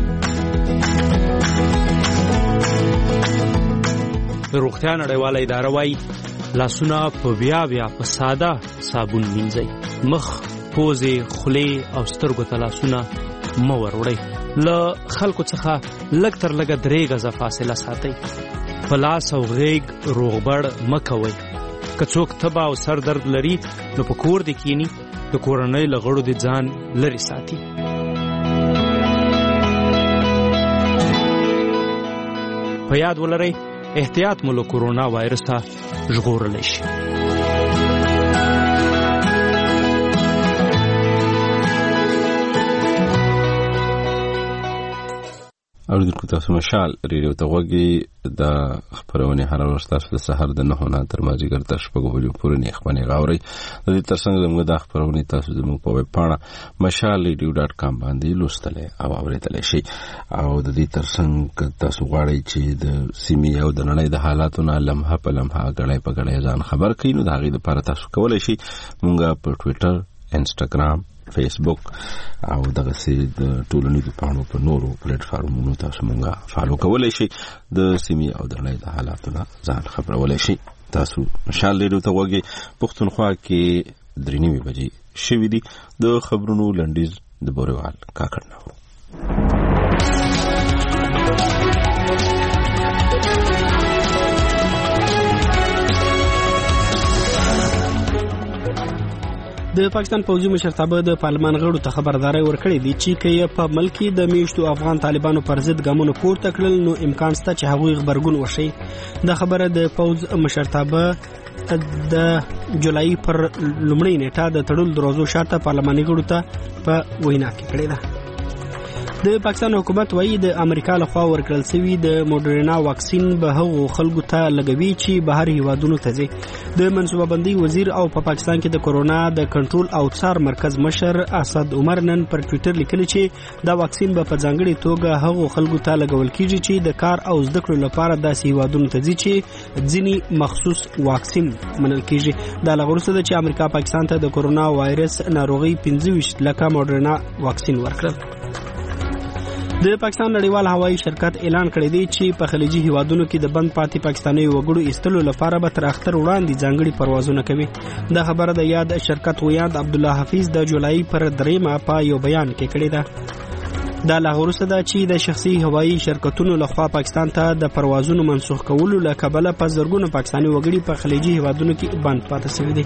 د روغتیا نړیواله اداره وايي لاسونه په بیا په ساده صابون مینځئ. مخ، پوزې، خولې او سترګو ته لاسونه مه وروړئ. له خلکو څخه لږ تر لږه 3 غزه فاصله ساتئ. په لاس او غیږ روغبړ مه کوئ. که څوک تبه او سر درد لري نو په کور دې کینی د کورنۍ له غړو دې ځان لرې ساتي. په یاد ولرئ احتیاط مو له کورونا وایرسه ژغورلی شي. او اوریدونکو تاسو مشال ریډیو ته غوږی د خبرونه هر ورځ تاسو د سحر د 9 نه تر مازیګر تر شپږ بجو پورې نه خبرونه غاوري د دې ترڅنګ زموږ د خبرونه تاسو زموږ په ویب پاڼه mashalradio.com باندې لوستل او اوریدل شي او د دې ترڅنګ تاسو غواړئ چې د سیمې او د نړۍ د حالاتو نه لمحه په لمحه غړې په غړې ځان خبر کړئ نو دا غي لپاره تاسو کولای شئ مونږه په ټوئیټر انسټاګرام فیسبوک او دغه سي د ټولنیزو پاڼو په نورو پلیټ فارمونو تاسو مونږه فالو کولای شئ د سیمې او د نړۍ د حالاتو نه ځان خبرولای شئ تاسو مشال ریډیو ته وګورئ پښتونخوا کې 3:30 بجې شوې دي د خبرونو لنډیز د بوروال کاکړ نو د پاکستان پوځي مشرتابه د پارلمان غړو ته خبرداري ورکړې دي چې کې په ملک د میشتو افغان طالبانو پر ضد ګامونه پورته کړل نو امکان شته چې هغوی خبرګون وشي. د خبره د پوځ مشرتابه د جولای پر لومړۍ نیټه د تړل دروازو شاته پارلماني غړو ته په وینا کې کړې ده. د پاکستان حکومت وایي د امریکا لخوا ورکړل شوی د موډرنا واکسین به هغو خلکو ته لګوي چې بهر هیوادونو ته ځي. د منصوبه بندي وزیر او په پاکستان کې د کورونا د کنټرول او څار مرکز مشر اسد عمر نن پر ټوئیټر لیکلی چې دا واکسین به په ځانګړي توګه هغو خلکو ته لګول کیږي چې د کار او زده کړو لپاره داسې هیوادونو ته ځي چې ځینی مخصوص واکسین منل کیږي. دا لغورسه ده چې امریکا پاکستان ته د کورونا وایرس ناروغي 25 لکه موډرنا واکسین ورکړل. د پاکستان نړیوال هوایي شرکت اعلان کړی دی چې په خلیجي هیوادونو کې د بند پاتې پاکستاني وګړو ایستلو لپاره به تر اختر وړاندې ځانګړي پروازونه کوي. دا خبره د یاد شرکت ویاند عبدالله حفیظ د جولای پر 3 په یو بیان کې کړې ده. دا لاغورسه ده چې د شخصي هوایي شرکتونو لخوا پاکستان ته د پروازونو منسوخ کولو له کبله په زرګونو پاکستاني وګړي په خلیجي هیوادونو کې بند پاتې شوي دي.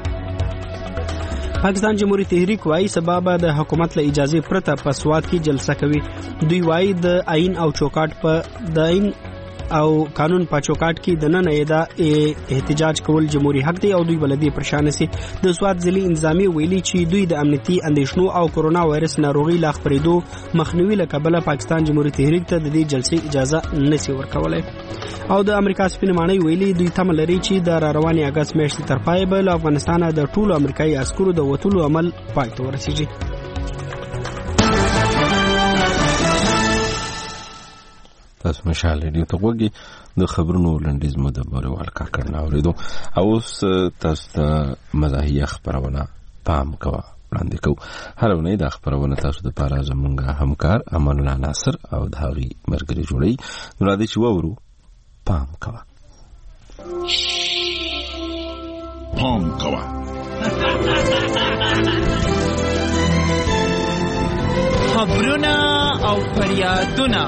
پاکستان جمهوریت تحریک وايي سبب د حکومت له اجازه پرته په سواد کې جلسه کوي. دوی وايي د آئین او چوکاټ په د آئین او قانون په چوکاټ کې د نن اعاده احتجاج کول جمهوریت حق دی او دوی بلدي پرشان سي. د سواد ځلي انتظامی ویلي چې دوی د امنیتي اندیشنو او کورونا وایرس ناروغي لا خپرېدو مخنیوي لکبله پاکستان جمهوریت تحریک ته د دې جلسې اجازه نشي ورکولای. او د امریکا سپینماني ویلي دوی تم لري چې د رواني اگست میاشتې تر پای به له افغانستان د ټولو امریکایي عسکرو د وټولو عمل پای ته ورسیږي. تاسو مشال ریډیو ته وګورئ د خبرونو لنډیز مو د بوروال کاکړ نه اوریدو او اوس تاسو ته مزاحیه خبرونه پام کوه وړاندې کوو. هر ورځ د خبرونه تاسو د لپاره زموږ همکار امان الله ناصر او د هغې مرګري جوړي نو راځي چې وورو پام کوه. پام کوه خبرونه او فریادونه.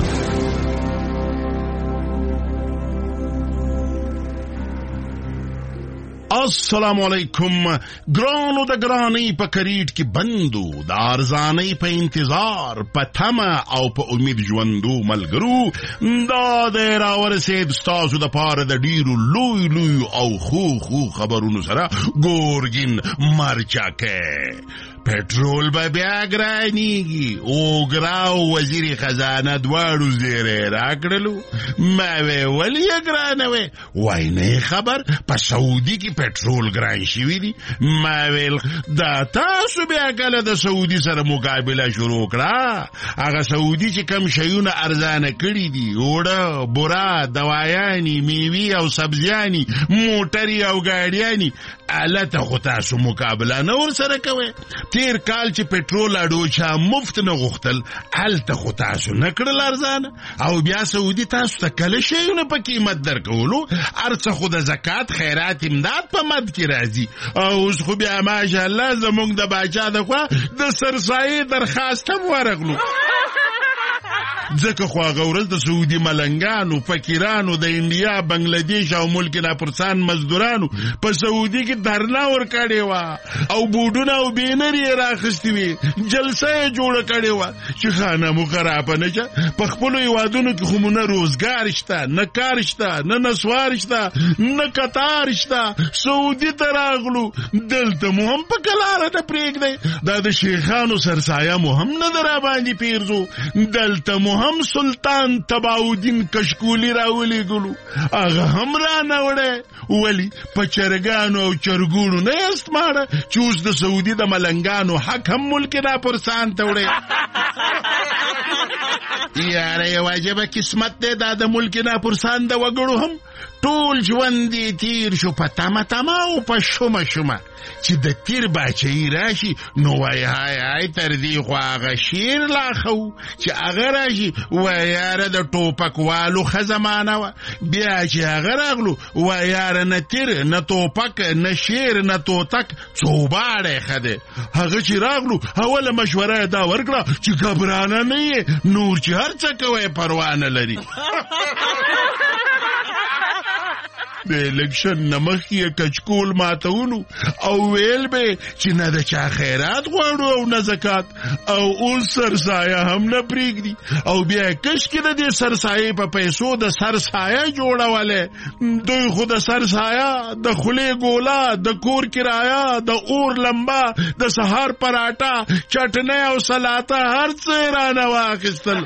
السلام علیکم. ګرانو د ګرانۍ په کریډ کې بندو د ارزانۍ په انتظار په تمه او په امید ژوندو ملګرو دا د راورسېد ستاسو د پاره د ډیرو لوی لوی او خو خبرونو سره ګورګین مرچکه. پټرول به بیا ګرانیږي. اوګراو وزیر خزانه دواړو زیرې راکړلو. ما ویل یې ګرانه وی وای نه خبر په سعودي کې پټرول ګران شوی دی. ما ویل دا تاسو بیا کله د سعودي سره مقابله شروع کړه. هغه سعودي چې کم شیونه ارزانه کړي دي اوړه بورا دواياني میوي او سبزياني موټري او ګاډياني الته خو تاسو مقابله نه ور سره کوي. تیر کال چې پټرول اډو چا مفت نه غوښتل الته خو تاسو نه کړل ارزانه او بیا سعودي تاسو ته کله شیونه په قیمت درکولو. ارڅه خو د زکات خیرات امداد په مد کې راځي او اوس خو بیا ماشاءالله زمونږ د باچا د خوا د سرسایې درخواست هم ورغلو. ځکه خو هغه ورځ د سعودي ملنګانو فقیرانو د انډیا بنگلادیش او ملک ناپرسان مزدورانو په سعودي کې دھرنا ورکړې وه او بوډونه او بینر یې راخستې وې. جلسه یې جوړه کړې وه چې خانه مو خرابه نه شه. په خپلو هیوادونو کې خو مو نه روزګار شته نه کار شته نه نسوار شته نه قطار شته. سعودي ته راغلو دلته مو هم په کلاره نه پرېږدی. دا د شیخانو سرسایه مو هم نه در باندې پیرزو. دلته مو هم سلطان تباودین کشکولی راولېږلو هغه هم رانه وړی ولې په چرګانو او چرګوړو نه یاست ماړه چې اوس د سعودي د ملنګانو حق هم ملک ناپرسان ته وړی یاره یو عجبه قسمت دی دا د ملک ناپرسان د وګړو هم ټول ژوند یې تیر شو په تمه تمه او په شومه شومه چې د تیر باچهی راشي نو وای های تر دې خو هغه شیر لا خو چې هغه راشي وای یاره د ټوپک والو ښه زمانه وه بیا چې هغه راغلو وای یاره نه تیر نه ټوپک نه شیر نه توتک څوباړی ښه دی هغه چې راغلو اوله مشوره دا ورکړه چې ګبرانه نه یې نور چې هر څه کوی پروا نه لري د الیکشن نه مخکې یې کچکول ماتونو او ویل به چې نه د چا خیرات غواړو او نه زکات او اوس سرسایه هم نه پرېږدي او بیا کشکې د دې سرسایې په پیسو د سرسایه جوړولی دوی خو د سرسایه د خولې ګوله د کور کرایه د اور لمبه د سهار پراټه چټنۍ او سلاته هر څه یې رانه واخیستل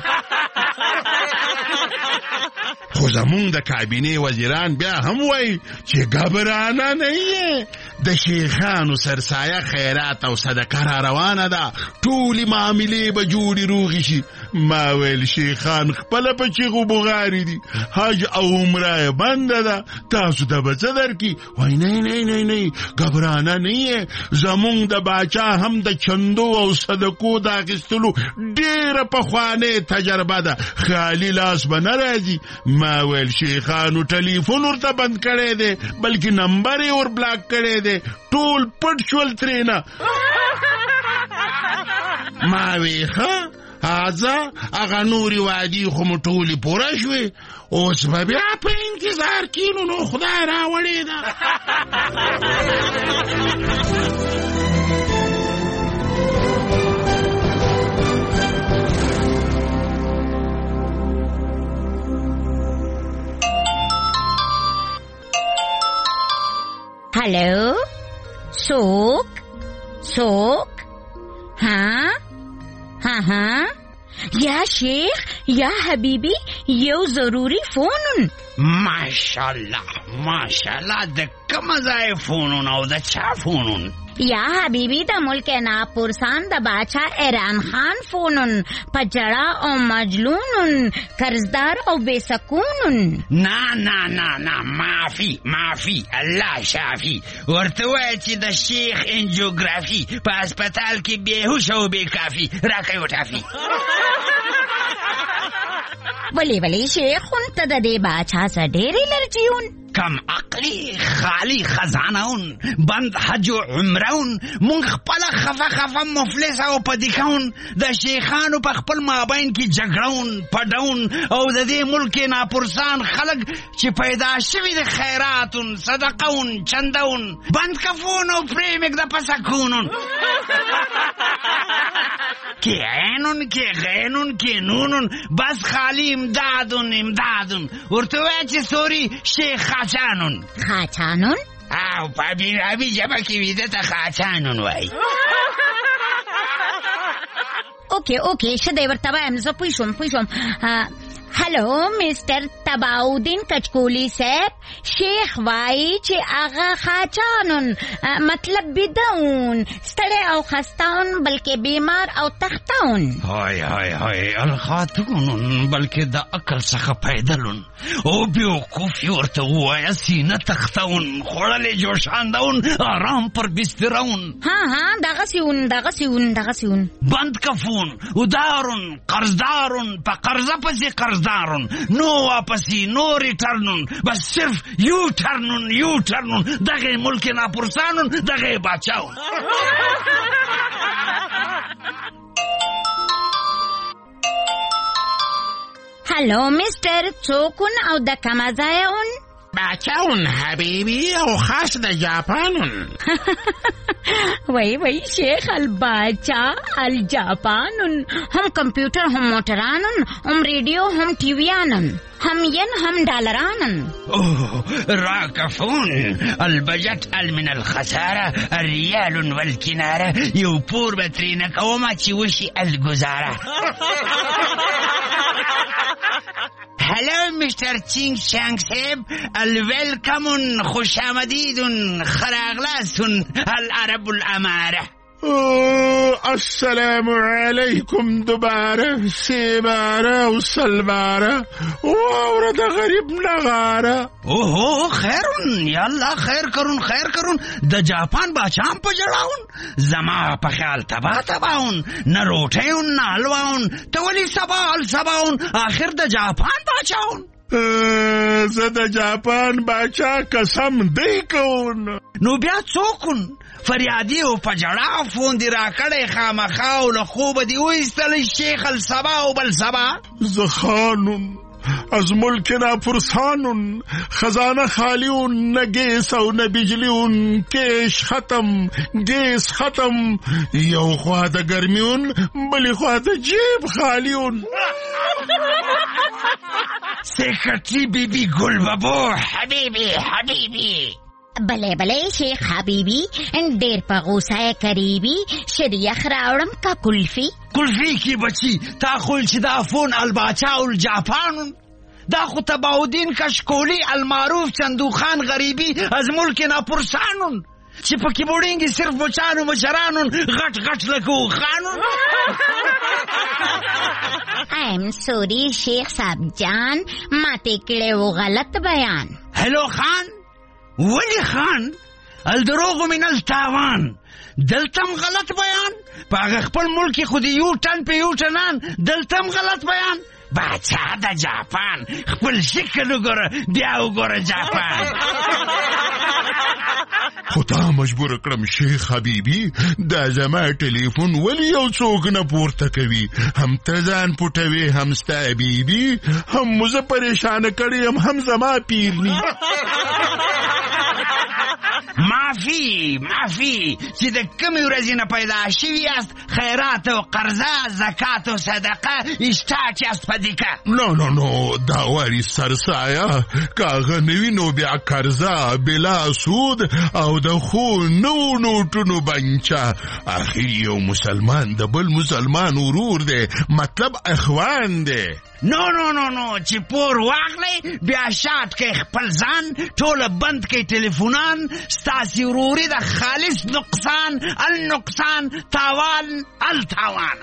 خو زمونږ د کابینې وزیران بیا هم وای چې ګبرانه نه یې د شیخانو سرسایه خیرات او صدقه را روانه ده ټولې معاملې به جوړې روغې شي ما ویل شیخان خپله په چیغو بغارې دي حج او عمره بنده ده تاسو ته به څه درکړي وای نه نه نه نه ګبرانه نه یې زمونږ د باچا هم د چندو او صدقو د اخیستلو ډېره پخوانۍ تجربه ده خالي لاس به نه راځي ما ویل شیخانو ټلیفون ورته بند کړی دی بلکې نمبر یې ور بلاک کړی دی ټول پټ شول ترېنه ما وی ښه هغه نورې وعدې خو مو ټولې پوره شوې اوس به بیا په انتظار کینو نو خدای راوړې ده हेलो सोक हाँ हाँ या शेख या हबीबी यो जरूरी फोन माशाल्लाह द कमज़ाए फोन او د چا फोन या हबीबी द मुल्क नापुरसान द बादशाह इमरान खान फोन पजड़ा और मजलून कर्जदार और बेसकून ना माफी अल्लाह शाफी ورته چې د شیخ انجیوګرافي په هسپتال کې بیهوش او بیکافي راکې وټافي ولی شیخ ته د دې باچا سره ډېر الرجیون کم عقلی خالی خزانون بند حج و عمرون مونږ خپل خفه مفلس او پدیکون د شیخانو په خپل مابین کې جګړون پډون او د دې ملک ناپرسان خلک چې پیدا شوی د خیراتون صدقون چندون بند کفون او پریمک د پسکونون کې عینون کې غینون کې نونون بس خالی امدادون ورته وای چې سوري شیخ خاچانون او پابی رابی جبا کی ویده تا خاچانون وای اوکے شده ورطبا امزا پویشم هلو مستر تباودین کچکولی صاحب شیخ وای چې آغا خاچانون مطلب بدون ستړی او خستاون بلکې بیمار او تختاون های الخاتونون بلکې د عقل څخه پیدلون او بیوقوفی ورته ووایه سینه تختاون خوړلې جوشاندون آرام پر بسترون ها دغسیون بند کفون ادارون قرضدارون په قرضه پسې قرضدارون نو واپسی نو ریٹرنون بس صرف یو ٹرنون دغه ملک ناپرسانون دغه باچاون هلو مستر څوکون او د کمزایون باچاون حبیبی او خاص د جاپانون وای شیخ الباچا الجاپانون هم کمپیوٹر هم موٹرانن هم ریڈیو هم ٹیویانن هم ین هم دالرانن راکفون البجت من الخسارة الريال والكنارة یو پور بترینه کوما چی وشی الگزاره Hello, Mr. Ching Chang Seb. Welcome. خوش آمدیدون. خراغلاستون. العرب الاماره. السلام علیکم دوباره سیباره و سلباره وورد غریب نغاره. اوه خیرون یالله خیر کرون د جاپان باچام په جړاون زما په خیال تباون نه روټیون نه حلواون ته ولی سباون آخر د جاپان باچاون. زه د جاپان باچا قسم دی کون. نو بیا څوکون فریادی او پجړا فوندې را کړې خامخا او له خوبه دی وایستل شیخ الصبا او بل صبا. زخانون از ملکنا پرسانون خزانه خالیون نه گیس او نه بجلیون کیش گیس ختم یو خوا د ګرمیون بلی خوا د جیب خالیون. سیکرټری بیبی گل بابو حبیبی بله شیخ حبیبی ډیر په غوسه قریبی شریخ راوړم کا کلفی کی بچی تا خول چې دا فون الباچا الجاپانون دا خو تباودین کشکولی المعروف چندوخان غریبی از ملک ناپرسانون چې پکې بوډینګي صرف بچانو مشرانون غټ لکو خانون. I'm sorry شیخ صاحب جان ماته کړه و غلط بیان. هلو خان ولی خان الدروغ من التاوان دلتم غلط بیان پاگه خپل ملکی خودی یو ټن په یو ټنان دلتم غلط بیان. باچا د جاپان خپل شکل وګوره بیا وګوره جاپان. خدا مجبور کړم شیخ حبیبی دا زما ټلیفون ولی یو څوک نه پورته کوي هم ته ځان پټوي هم ستا بیبي هم مزه پریشان کړی هم زما پیرنی. معافی چې د کمی ورځې نه پیدا شوي یاست خیرات و قرضه زکات و صدقه اشتاک یاست پدیکه. نو دا واری سرسایه کاغه نوی نو بیا قرضه بلا سود او د خو نو نوټونو بنچه. اخر یو مسلمان د بل مسلمان ورور دی مطلب اخوان دی. نو چې پور واغلی بیا شات کې خپل ځان ټوله بند کې ټلیفونان ستاسي وروري د خالص نقصان تاوان التاوان.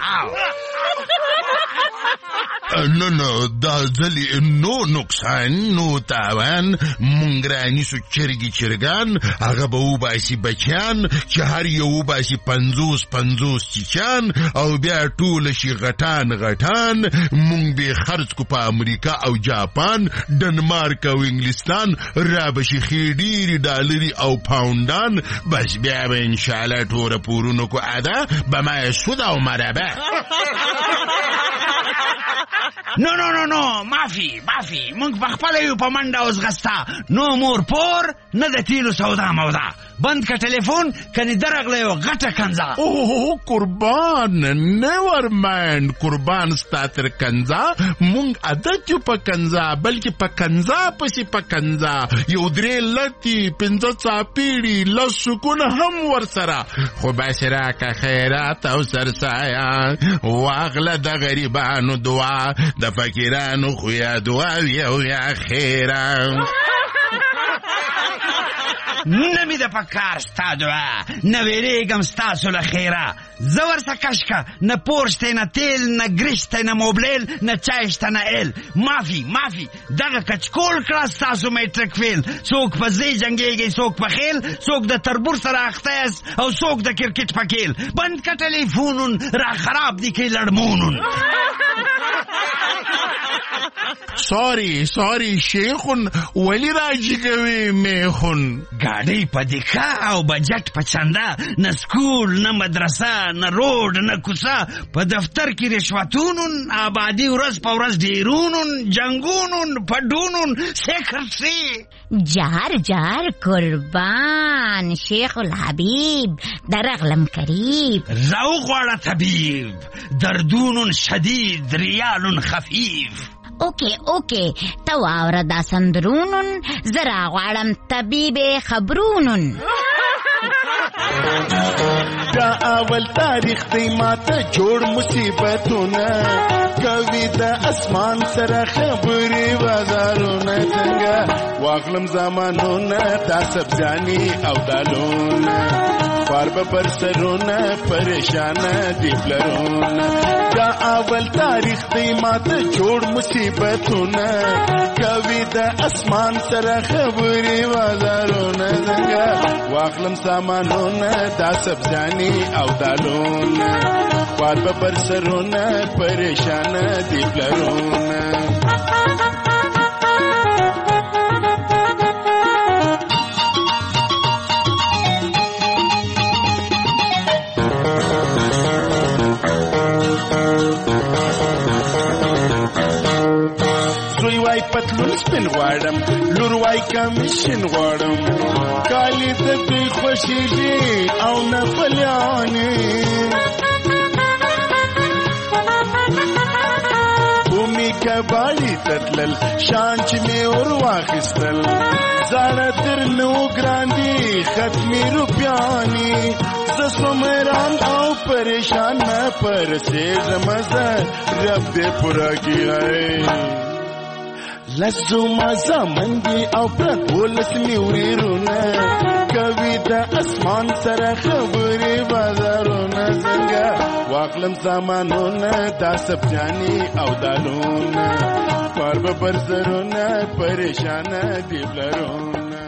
نو دا ځلی نو نقصان نو تاوان مونږ رانیسو چرګان هغه به وباسي بچیان چې هر یو وباسي 50 چیچان او بیا ټول شي غټان مونږ به خرج کو په امریکا او جاپان ډنمارک او انګلستان را بشي خېډيري ډالري او پاوندان بس بیا به ان شاء الله ټول پورونو کو ادا به ما سود او مربع. نو معافی مونږ په خپل یو په منډه اوس غستا نو مور پور نه د تیلو سودا مودا بند کا ټلیفون کني درغله یو غټه کنزا. اوه قربان نیور مایند قربان ستاتر کنزا مونږ عادت یو په کنزا بلکې په کنزا پسې په کنزا یو درې لتی 15 چاپیړي لسکون هم ورسره خو بشرا کا خیرات او سرسایا واغله د غریبانو دعا د فقیرانو خو یا دعا یا خیران. نمی د پکار ستا دعا نه ویریږم ستاسو له خیره زور سکشکا نه پورشته نه تیل نه گرشته نه موبلیل نه چایشته نه ایل. معافی دغه کچکول کړه ستاسو میټریک فیل. څوک په ځای جنګیږي څوک په خیل څوک د تربور سره اخته است او څوک د کرکټ په کیل. بند کا ټلیفونون را خراب دي کې لړمونون. سوری شیخون ولی راجی کوي میخون گاڑی پا دیکھا او بجٹ پا چنده نه سکول نه مدرسه نه روډ نه کوڅه په دفتر کې رشوتونون آبادی ورځ په ورځ ډیرونون جنگونون پډونون سیکرټری. جار قربان شیخ الحبیب درغلم قریب رو غواړه طبیب دردونون شدید ریالون خفیف. اوکے تو آورا دا سندرونن زرا غوارم طبیب خبرونن. دا اول تاریخ دی ماته جوړ مصیبتونه کوي د اسمان سره خبرې بازارونه څنګه واخلم زمانونه تا سبزانی او دالونه خوار به پر سرونه پریشانه دی پلرونه دا اول تاریخ دی ماته جوړ مصیبتونه کوي د اسمان سره خبرې بازارونه څنګه واخلم سامانونه دا سبزانی او دالونه خوار به پر سرونه پریشانه دی پلرونه پتلون سپین غواړم لور وای کمیشن غواړم کالی د دوی خوشیږي او نه فلیانې بومي کباړي تتلل شان چې مې ور واخیستل زاړه در نو ګراندي ختمي روپیانې زسومران او پریشان نه پر سیز مزه رب دې پورا کیای لزو مازا مندی او پرکولس نیوریرونا کوي د اسمان سره خبرې بازارونه څنګه واخلم سامانونه دا سبجانی او دالونه پر ببر سرونه پریشانه دی بلرونه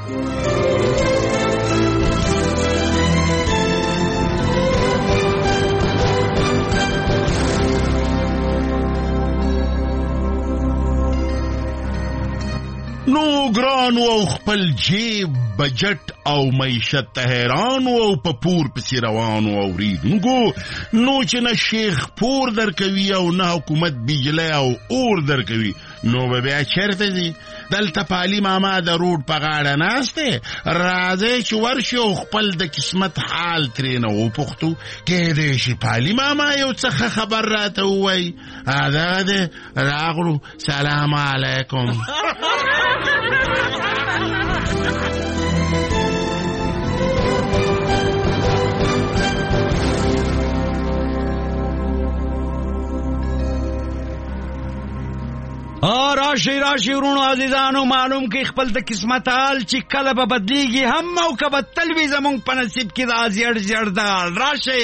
نو ګرانو او خپل جیب بجټ او معیشت ته حیرانو او په پور پسې روانو اوریدونکو نو چې نه شیخ پور درکوي او نه حکومت بجلی او اور درکوي نو به بیا چیرته ځي دلته پالي ماما د روډ په غاړه ناست دی راځئ چې ورشي او خپل د قسمت حال ترېنه وپوښتو کیدای شي پالي ماما یو څه خبر راته ووایي دغه دی راغلو سلام علیکم راشي ورونو عزیزانو معلوم کې خپل د قسمت حال چې کله به بدلیږي هم او که به تل وي زمونږ په نصیب کې دا زیړ دال راشي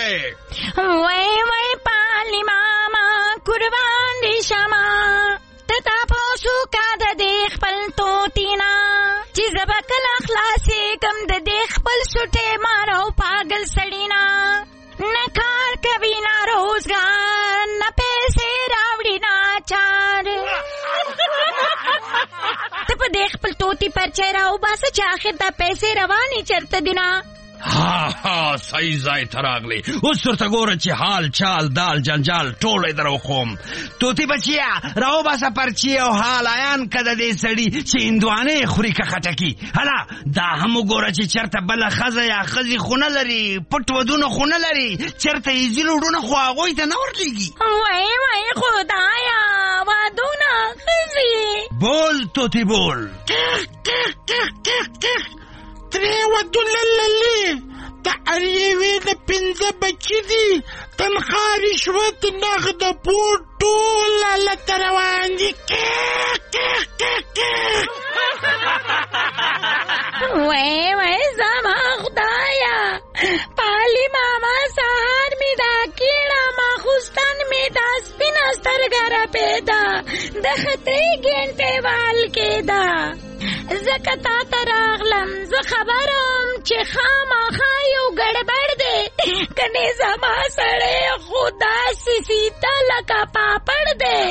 وای پالي ماما قربان دي شمه ته تاسو کا د دې خپل توتینا چې زبا کله خلاصې کم د دې خپل سټه مارو پاگل سړینا نه کار کوي نه روزګار نه پیسې راوړي نه چار ته په دې خپل توتی پر چهره او باسه چې اخر دا پیسې رواني چرته دینا ها صحیح ځای ته راغلی اوس ورته ګوره چې حال چال دال جنجال ټوله یې در وښوم توتي بچیا راوباسه پرچې او حال عیان که د دې سړي چې هندوانې خوري که خټکي هله دا هم وګوره چې چېرته بله ښځه یا ښځې خونه لري پټ ودونه خونه لري چېرته یې ځي لوډونه خو هغوی ته نه ورلېږي وای خدایا وادونه ښځې بول توتي بول ترې ودونه للې د اریوې د پنځه بچي دي تنخوا رشوت نغده پور ټول هلته روان دي وای زما خدایا پالي ماما سهار می دا کیړه ماخوستن می دا سپینه سترګه راپیدا د خطرې ګنټې وال کېدا زکه تا ته راغلم زه خبروم چې خامخا یو ګړبړ دی کنې زما سړی خو داسې سیده لکه پاپړ دی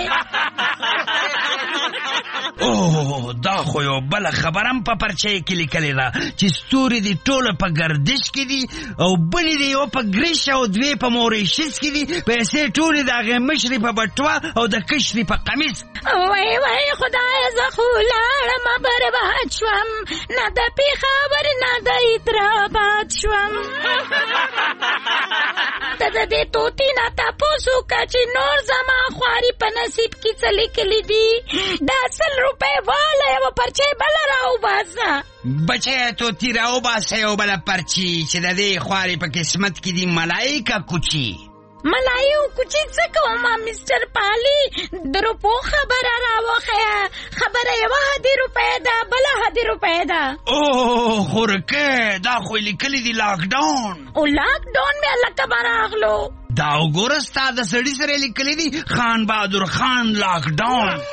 اوه دا خو یو بله خبرم په پرچۍ کې لیکلې ده چې ستوري دي ټوله په ګردش کې دي او بلې دي یو په ګریش او دوې په موریشس کې دي پیسې ټولې د هغې مشرې په بټوه او د کشرې په قمیص وای خدایه زه خو لاړم برباد شوم نه د پېښور نه د حیدرآباد شوم د د دې توتی نه تاسو کا چې نور زما خواري په نصیب کې څه لیکلي دي دا 100 روپۍ والا یو پرچی بل راو باسه بچی توتی راو باسه یو بل پرچی چې د دې خواري په قسمت کې دي ملائکه کوچی ملایو کوچی څه کوم مستر پالی د روپو خبره راوخه خبره یو 100 روپۍ ده بل 100 روپۍ ده او خورکه دا خو لیکلي دي لاک ډاون او لاک ډاون مې الله کبر اغلو دا وګوره ستا د سړي سره لیکلي دي خان بهادر خان لاک ډاون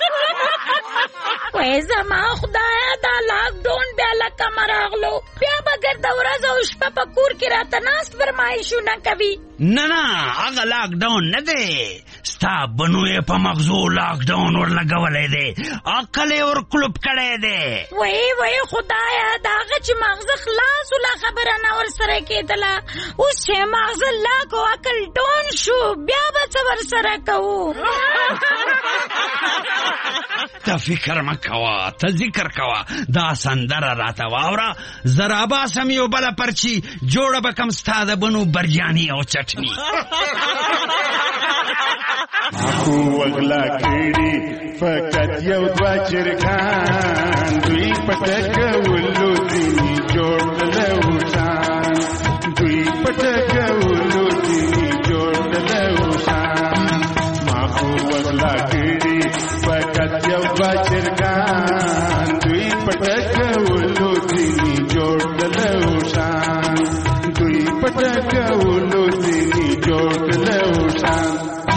وای زما خدایا دا لاک ډاون بیا لکه مراغلو بیا بغیر د ورځ او شپه په کور کې راته ناست فرمایشونه کوي نه هغه لاک ډاون نه دی ستا بنوې په مغزو لاک ډاون ورلګولی دی عقل یې ورکلوب کړی دی وای خدایا دا هغه چې مغزه خلاص ولا خبره نه ورسره کېدله اوس چې مغزه لاک او عقل ډاون شو بیا به څه ورسره کوو ته فکر مه کوه ته ذکر کوه دا سندره راته واوره زه راباسم یو بله پرچي جوړه به کم ستا د بنو برجاني او چټني اخو وغلا کړي فقط یو دوه چرګان دوی پټکولو ځینې جوړ لوشان دوی پټکولو ځینې جوړ لوشان اخو وغلا کړي فقط یو دوه چرګان دوی پټکولو ځینې جوړ لوشان دوی پټکولو ځینې جوړ لوشان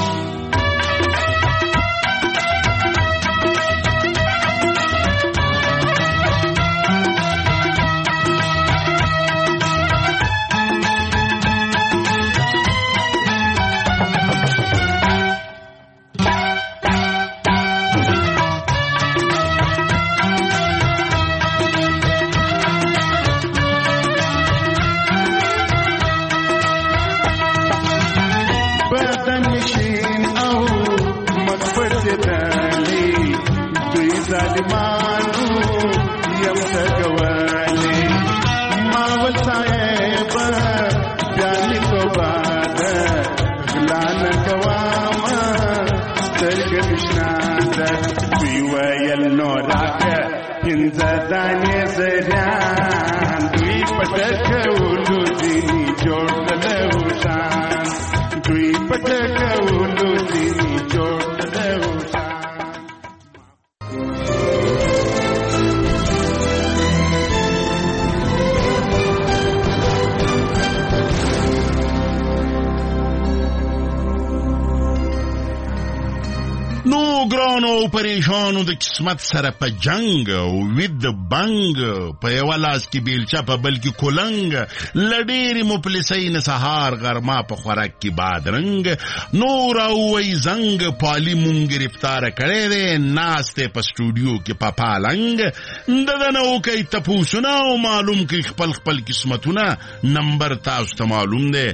پریشانو د قسمت سره په جنگ وید بنگ په یو لاس کې بیلچا په بل کې کولنګ لډېرې مفلسۍ نه سهار غرما په خوراک کې بادرنګ نور او وی زنګ پالی مونږ گرفتار کړی دی ناسته په سټوډیو کې په پالنګ ددنه وکړئ تپوسونه او معلوم کړئ خپل خپل قسمتونه نمبر تاسو ته معلوم دی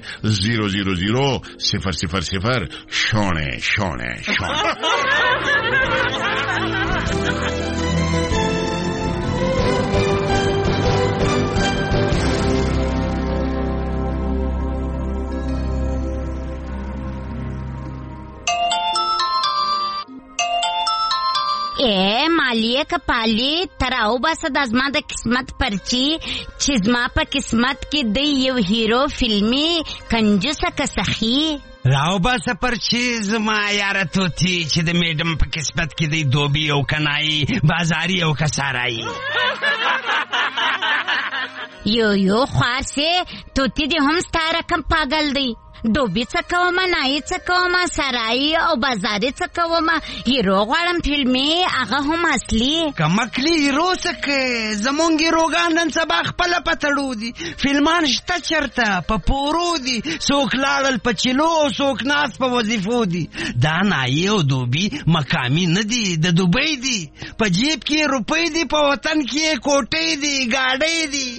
000 شونه مالیه کپالی تراو باسه د ازما د قسمت پرچی چې زما په قسمت کې د یو هیرو فلمی کنجوسه که سخی راو باسه پرچی زما یاره توتی چې د میډم په قسمت کې دی دوبی او کنائی بازاری او کسارائی یو خوار سه توتی دی هم ستا رقم پاگل دی دوبی څه کومه نایي څه کومه سرایی او بازاري څه کومه هیرو غواړم فلمي هغه هم اصلي کمکلی هیرو څه کې زمونږ هیروګان نن سبا خپله په تړو دي فلمان شته چېرته په پورو دي څوک لاړل په چلو او څوک ناست په وظیفو دي دا نایي او دوبي مقامي نه دي د دوبۍ دي په جیب کې روپۍ دي په وطن کې کوټۍ دي ګاډۍ دي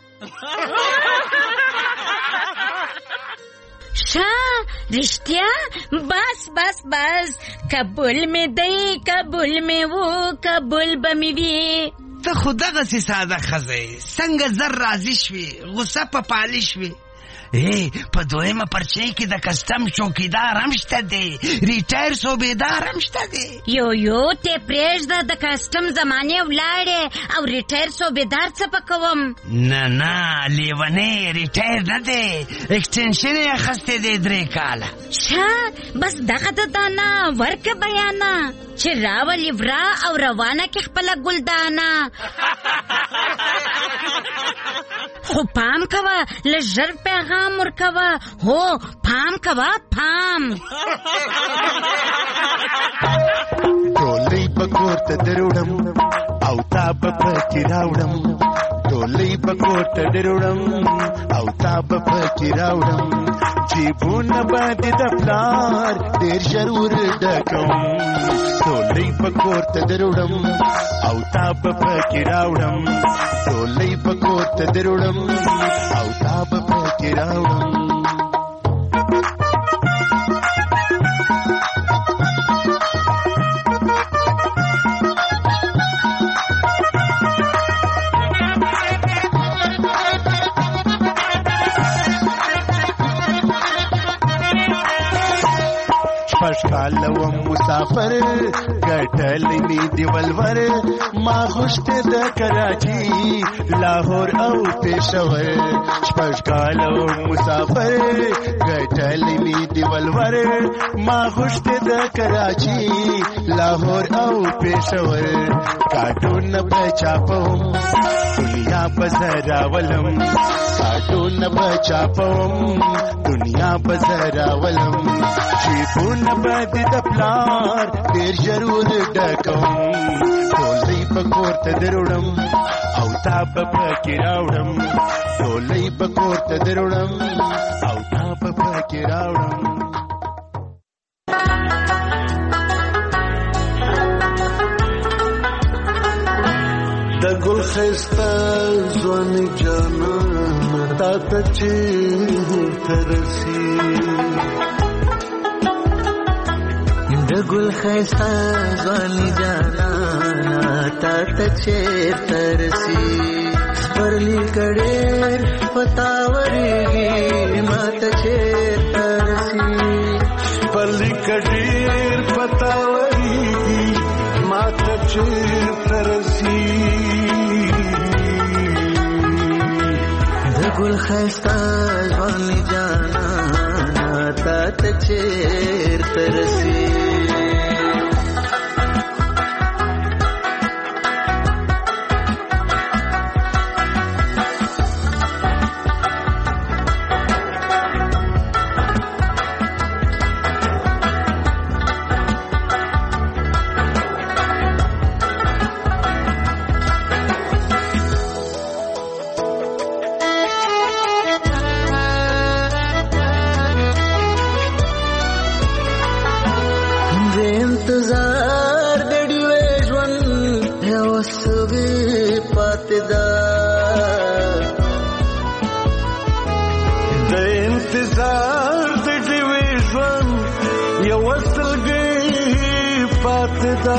شا رشتیا بس قبول میں دی قبول میں وہ قبول بمی وی ته خو دغسې ساده ښځه یې څنګه زر راضي شوې غصه په پالي شوې په دویمه پرچې کې د کسټم چوکیدار هم شته دی، ریټایر صوبیدار هم شته دی. یو ته پرېږده، د کسټم زمانې ولاړې او ریټایر صوبیدار څه پکوم؟ نه لیونی ریټایر نه دی، اکسټنشن یې اخیستی دی 3 کاله. ښه بس دغه د دانا ورکه بیانه چې راولي ورا او روانه کې خپله ګلدانه. خو پام کوه لږ ژر پیغام ورکوه، هو پام کوه پام. ډولۍ به کور ته دروړم او تا به پکې راوړم، ډولۍ به کور ته دروړم او تا به پکې راوړم، جیبونه به دې د پلار ډېر ژر ور ډکم، ډولۍ به کور ته دروړم او تا به پکې راوړم، ډولۍ به کور ته دروړم او تا به پکې راوړم. پشکاله و مسافر ګټلې مې دی ولور، ما غوښته د کراچي لاهور او پېښور. پشکاله و مسافر ګټلې مې دی ولور، ما غوښته د کراچي لاهور او پېښور. کارټون بچاپم دنیا بزراولم، کارټون بچاپم دنیا بزراولم، جیبونه به دې د پلار ډېر ژر ور ډکم، ډولۍ به کور ته دروړم او تا به پکې راوړم، ډولۍ به کور ته دروړم او تا به پکې راوړم. د ګل ښایسته ځواني جانانه تا ته چېرته رسي، د ګل ښایسته ځواني جانانه تا ته چېرته رسي، سپرلي که ډېر پتا ورېږي ما ته چېرته رسي، سپرلي که ډېر پتا ورېږي ما ته چېرته رسي، د ګل ښایسته ځواني جانانه تا ته چېرته رسي. انتظار د ډیوې ژوند یو سوي پاتې ده، د انتظار د ډیوې ژوند یو سلګي پاتې ده،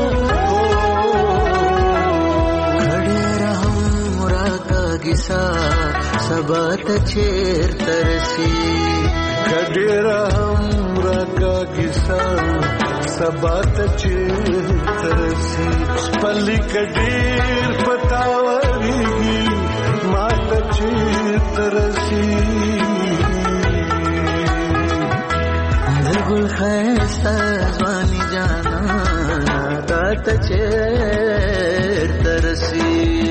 کډېره هم راکاږي سا سبا ته چېرته رسي، کډېره هم راکاږي سا سبا ته چېرته رسي، سپرلي که ډېر پتا ورېږي ما ته چېرته رسي، د ګل ښایسته ځواني جانانه تا ته چېرته رسي.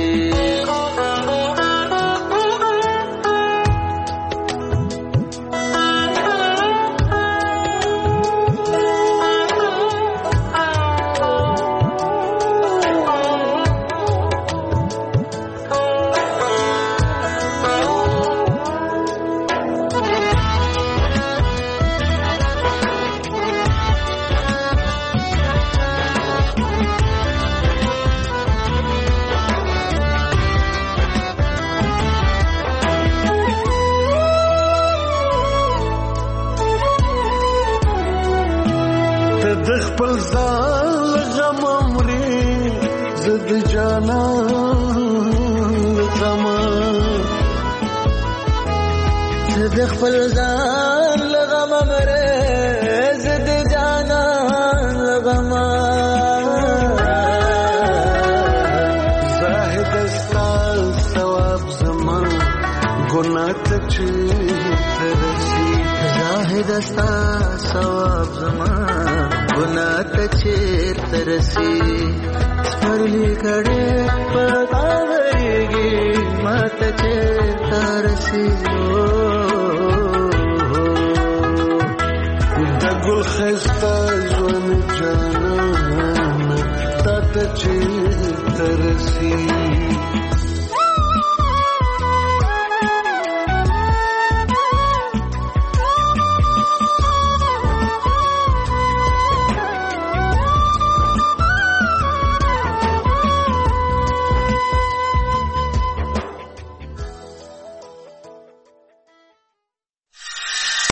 د خپل ځان غم مري زد جانان غم، ته د خپل ځان لغم مره زد جانان لغم زاهد استا ثواب زمان ګناه ته ترسي زاهد استا ثواب زمان ګناه ته ترسي سپرلی کړه پتاوريږي ماته ترسي دګل خستا ژوند جانان ته ترسي